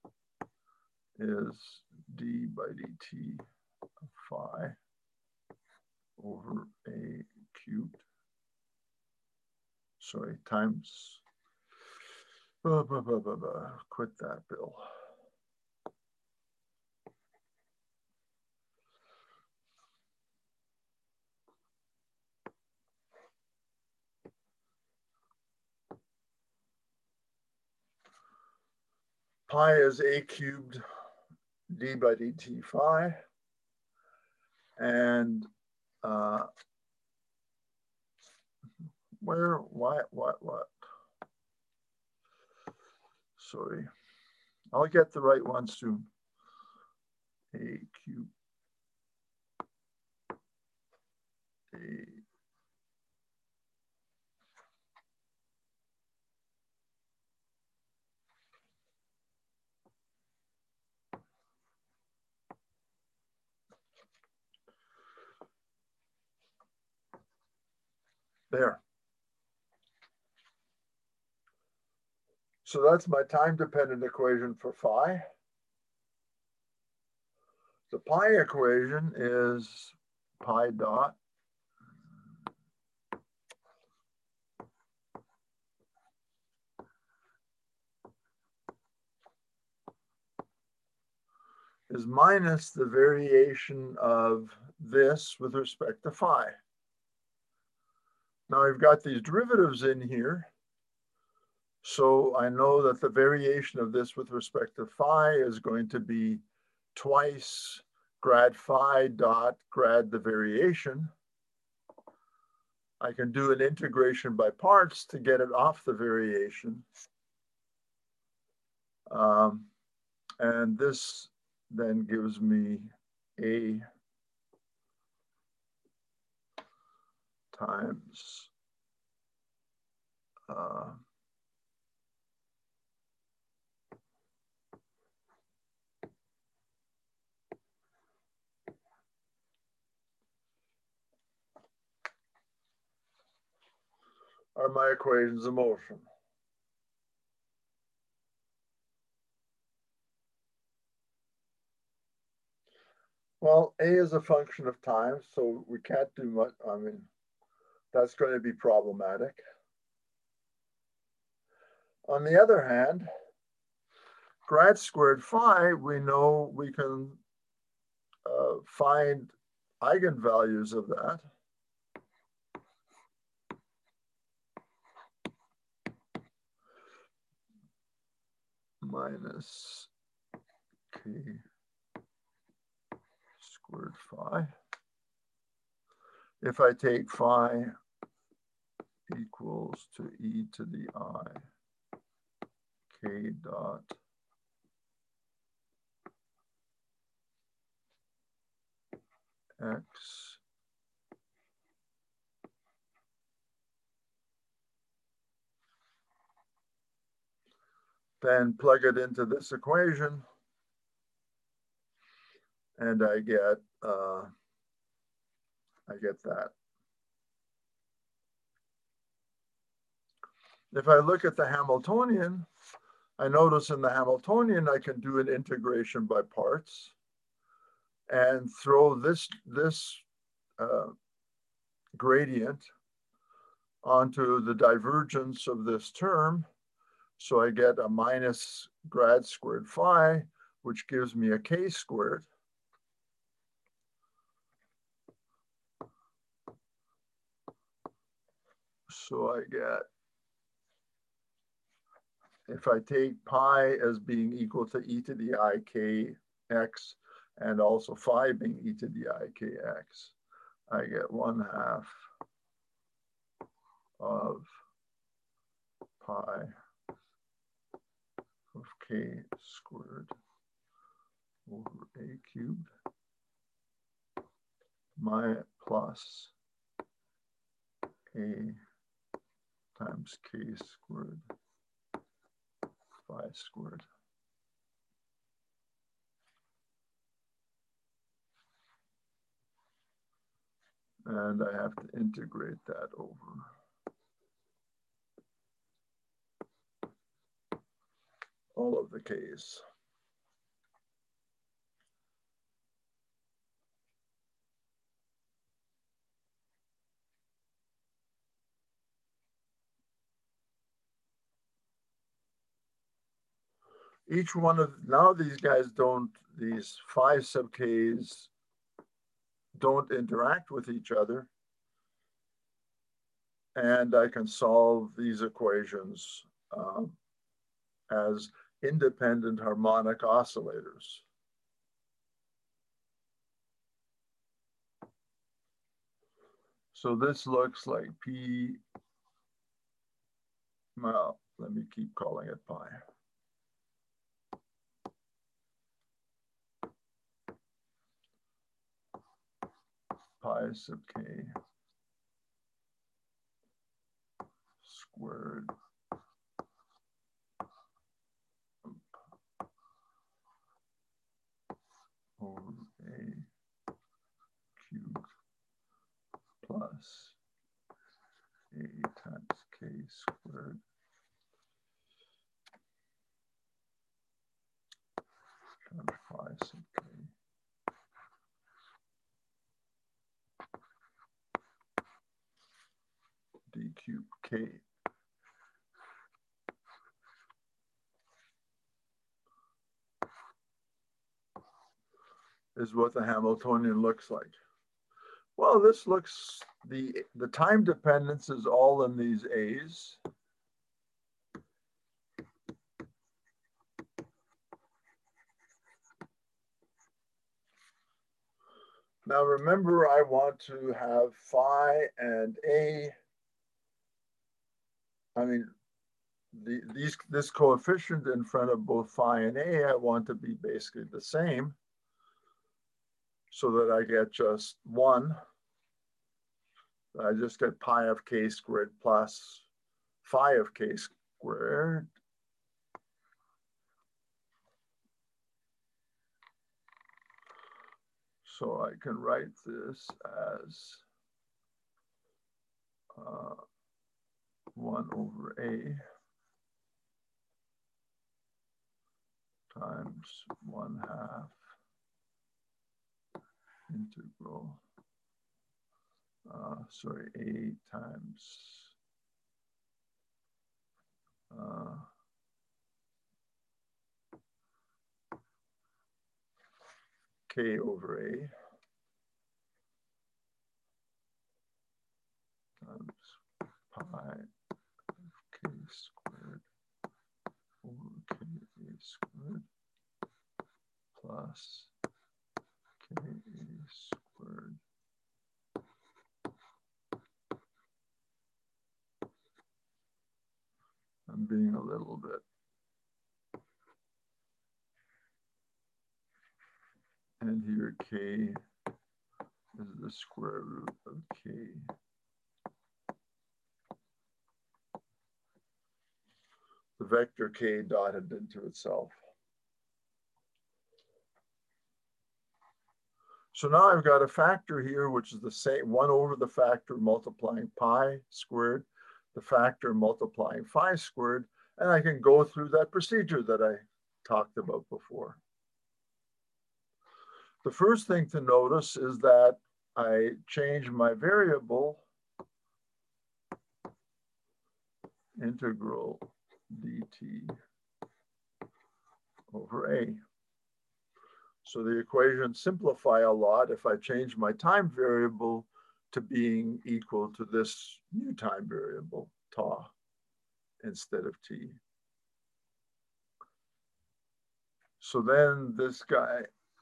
is d by dt of phi over a cubed, sorry, times, quit that, Bill. Pi is a cubed d by dt phi, and what? Sorry, I'll get the right one soon. A cubed, a. There. So that's my time-dependent equation for phi. The pi equation is pi dot is minus the variation of this with respect to phi. Now I've got these derivatives in here, so I know that the variation of this with respect to phi is going to be twice grad phi dot grad the variation. I can do an integration by parts to get it off the variation. And this then gives me a times are my equations of motion. Well, a is a function of time, so we can't do much. I mean, that's going to be problematic. On the other hand, grad squared phi, we know we can find eigenvalues of that. Minus k squared phi. If I take phi equals to e to the I k dot x then plug it into this equation and I get that. If I look at the Hamiltonian, I notice in the Hamiltonian I can do an integration by parts and throw this gradient onto the divergence of this term. So I get a minus grad squared phi, which gives me a k squared. So I get, if I take pi as being equal to e to the I k x and also phi being e to the I k x, I get 1/2 of pi of k squared over a cubed plus a times k squared phi squared. And I have to integrate that over all of the k's. Each one of, now these guys don't, these 5 sub k's don't interact with each other. And I can solve these equations as independent harmonic oscillators. So this looks like P, well, let me keep calling it pi. Pi sub k squared over a cubed plus a times k squared times phi sub k d cubed k. Is what the Hamiltonian looks like. Well, this looks, the time dependence is all in these A's. Now remember, I want to have phi and A, I mean, this coefficient in front of both phi and A, I want to be basically the same so that I get just 1. I just get pi of k squared plus phi of k squared. So I can write this as 1 over A times 1/2 integral, A times k over A times pi k squared over k A squared plus k A squared I'm being a little bit And here k is the square root of k. The vector k dotted into itself. So now I've got a factor here, which is the same 1 over the factor multiplying pi squared, the factor multiplying phi squared, and I can go through that procedure that I talked about before. The first thing to notice is that I change my variable integral dt over a. So the equations simplify a lot if I change my time variable to being equal to this new time variable, tau, instead of t. So then this guy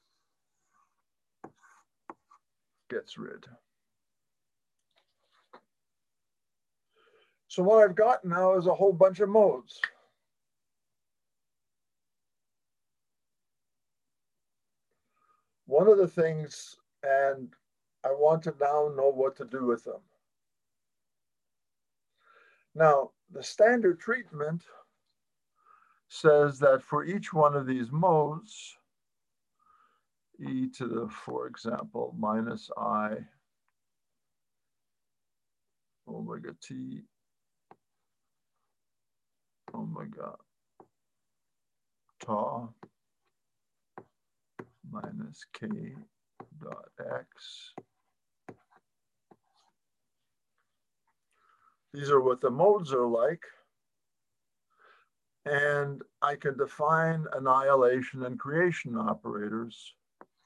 gets rid. So what I've got now is a whole bunch of modes. One of the things, and I want to now know what to do with them. Now, the standard treatment says that for each one of these modes, e to the, for example, minus I omega t omega tau minus k dot x. These are what the modes are like. And I can define annihilation and creation operators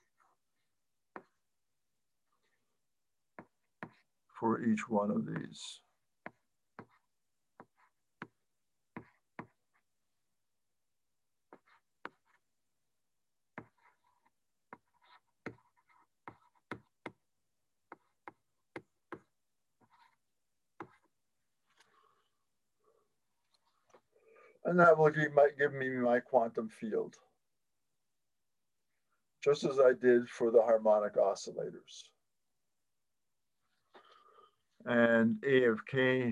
for each one of these. And that will give me my quantum field, just as I did for the harmonic oscillators. And A of k,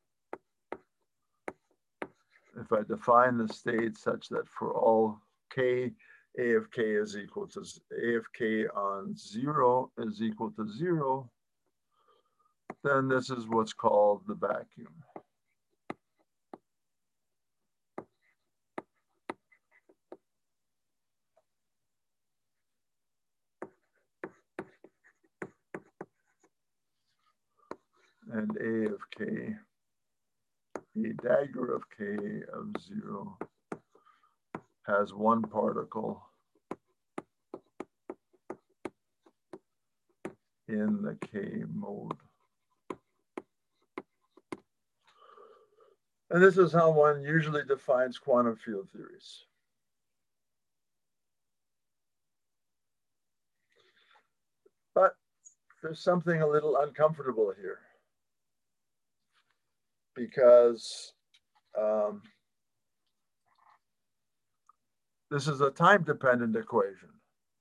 if I define the state such that for all k, A of k is equal to, A of k on 0 is equal to 0, then this is what's called the vacuum. And A of k, a dagger of k of 0 has one particle in the k mode. And this is how one usually defines quantum field theories. But there's something a little uncomfortable here, because this is a time-dependent equation.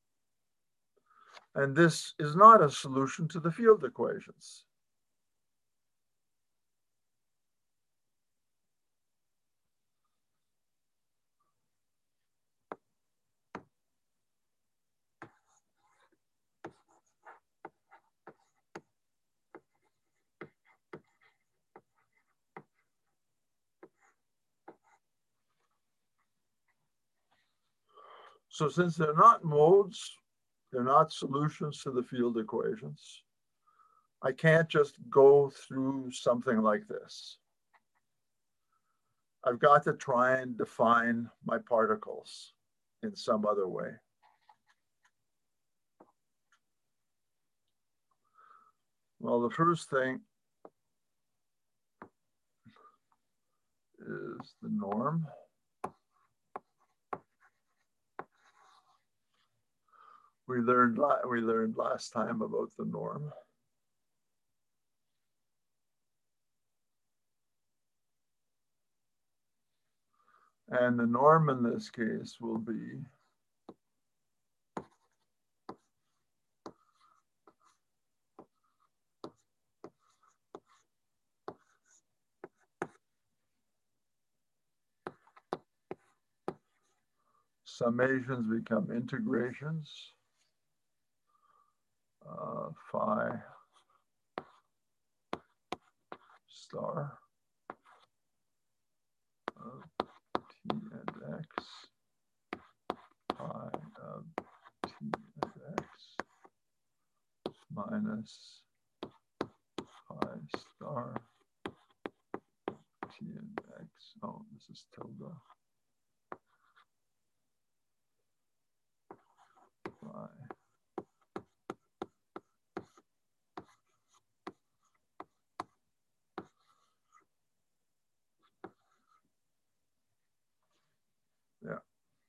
And this is not a solution to the field equations. So since they're not modes, they're not solutions to the field equations, I can't just go through something like this. I've got to try and define my particles in some other way. Well, the first thing is the norm. We learned last time about the norm. And the norm in this case will be summations become integrations. Phi star of t and x, pi of t and x minus pi star t and x. Oh, this is tilde. Phi. Yeah.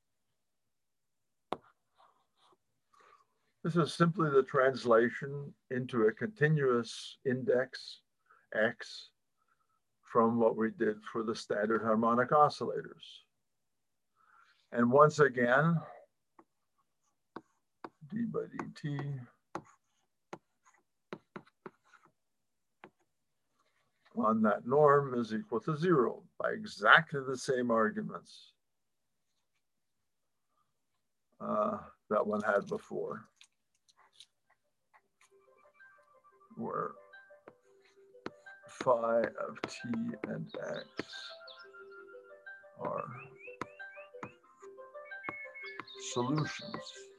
This is simply the translation into a continuous index x from what we did for the standard harmonic oscillators. And once again, d by dt on that norm is equal to 0 by exactly the same arguments that one had before, where phi of t and x are solutions.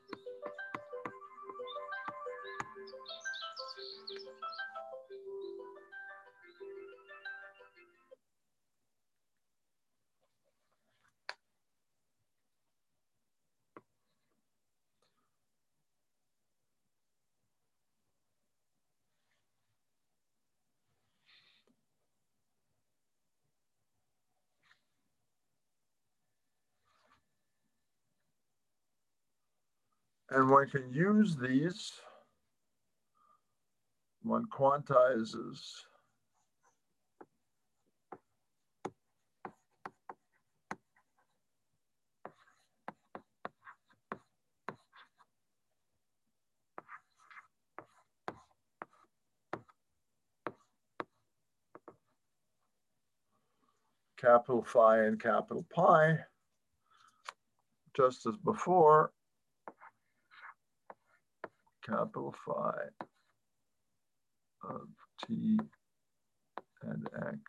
And one can use these, one quantizes capital phi and capital pi, just as before, capital phi of t and x,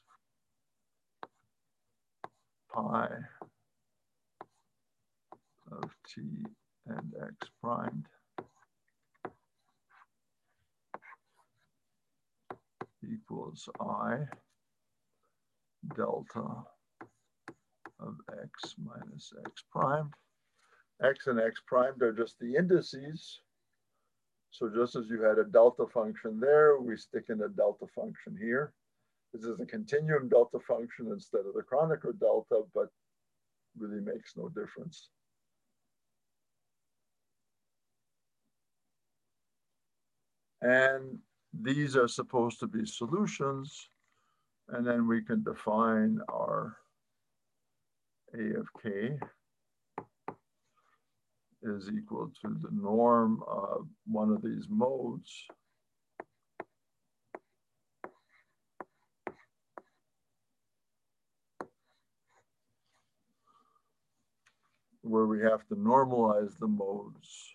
pi of t and x primed equals I delta of x minus x primed. X and x primed are just the indices. So just as you had a delta function there, we stick in a delta function here. This is a continuum delta function instead of the Kronecker delta, but really makes no difference. And these are supposed to be solutions. And then we can define our A of k is equal to the norm of one of these modes where we have to normalize the modes.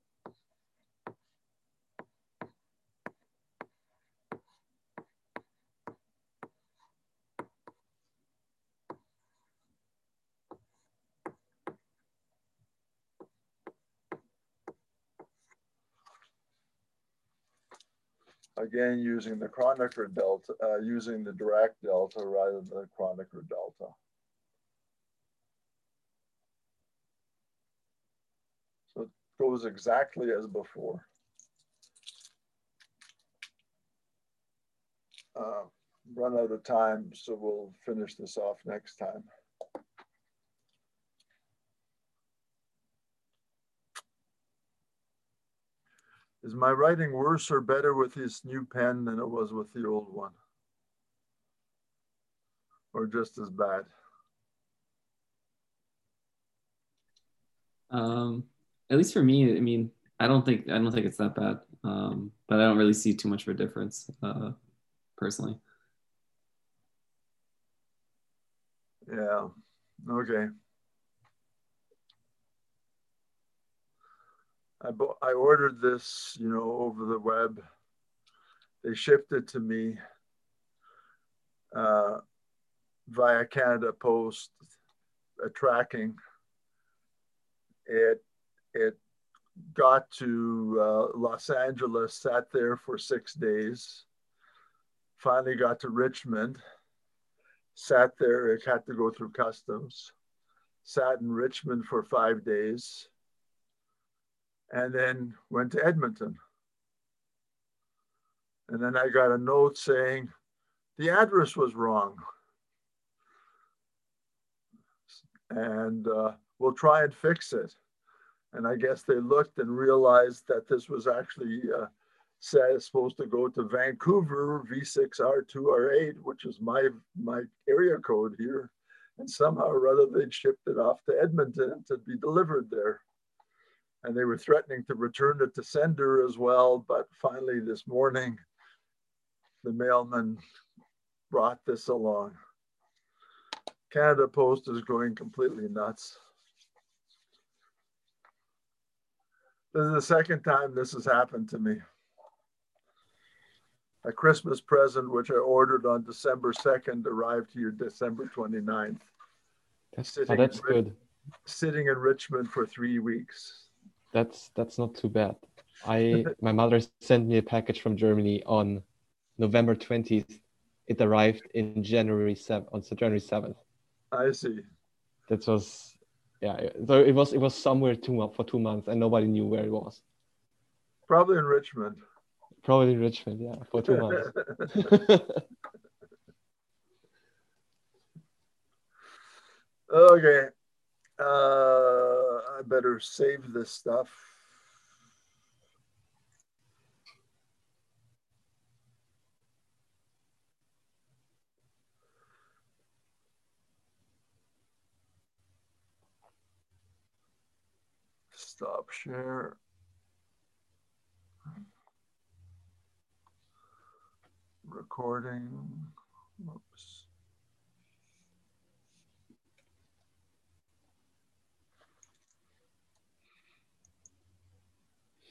Again, using the Kronecker delta, using the Dirac delta rather than the Kronecker delta. So it goes exactly as before. Run out of time, so we'll finish this off next time. Is my writing worse or better with this new pen than it was with the old one? Or just as bad? At least for me, I mean, I don't think it's that bad. But I don't really see too much of a difference, personally. Yeah, okay. I ordered this, over the web. They shipped it to me uh, via Canada Post, tracking. It got to Los Angeles, sat there for 6 days, finally got to Richmond, sat there, it had to go through customs, sat in Richmond for 5 days, and then went to Edmonton. And then I got a note saying the address was wrong. And we'll try and fix it. And I guess they looked and realized that this was actually supposed to go to Vancouver V6R2R8, which is my area code here. And somehow or other they'd shipped it off to Edmonton to be delivered there. And they were threatening to return it to sender as well. But finally this morning, the mailman brought this along. Canada Post is going completely nuts. This is the second time this has happened to me. A Christmas present, which I ordered on December 2nd, arrived here December 29th. That's good. Sitting in Richmond for 3 weeks. That's not too bad. My mother sent me a package from Germany on November 20th. It arrived in January 7th. I see. That was, yeah. So it was somewhere for 2 months, and nobody knew where it was. Probably in Richmond. Probably in Richmond, yeah, for 2 months. Okay. I better save this stuff. Stop share. Recording. Oops.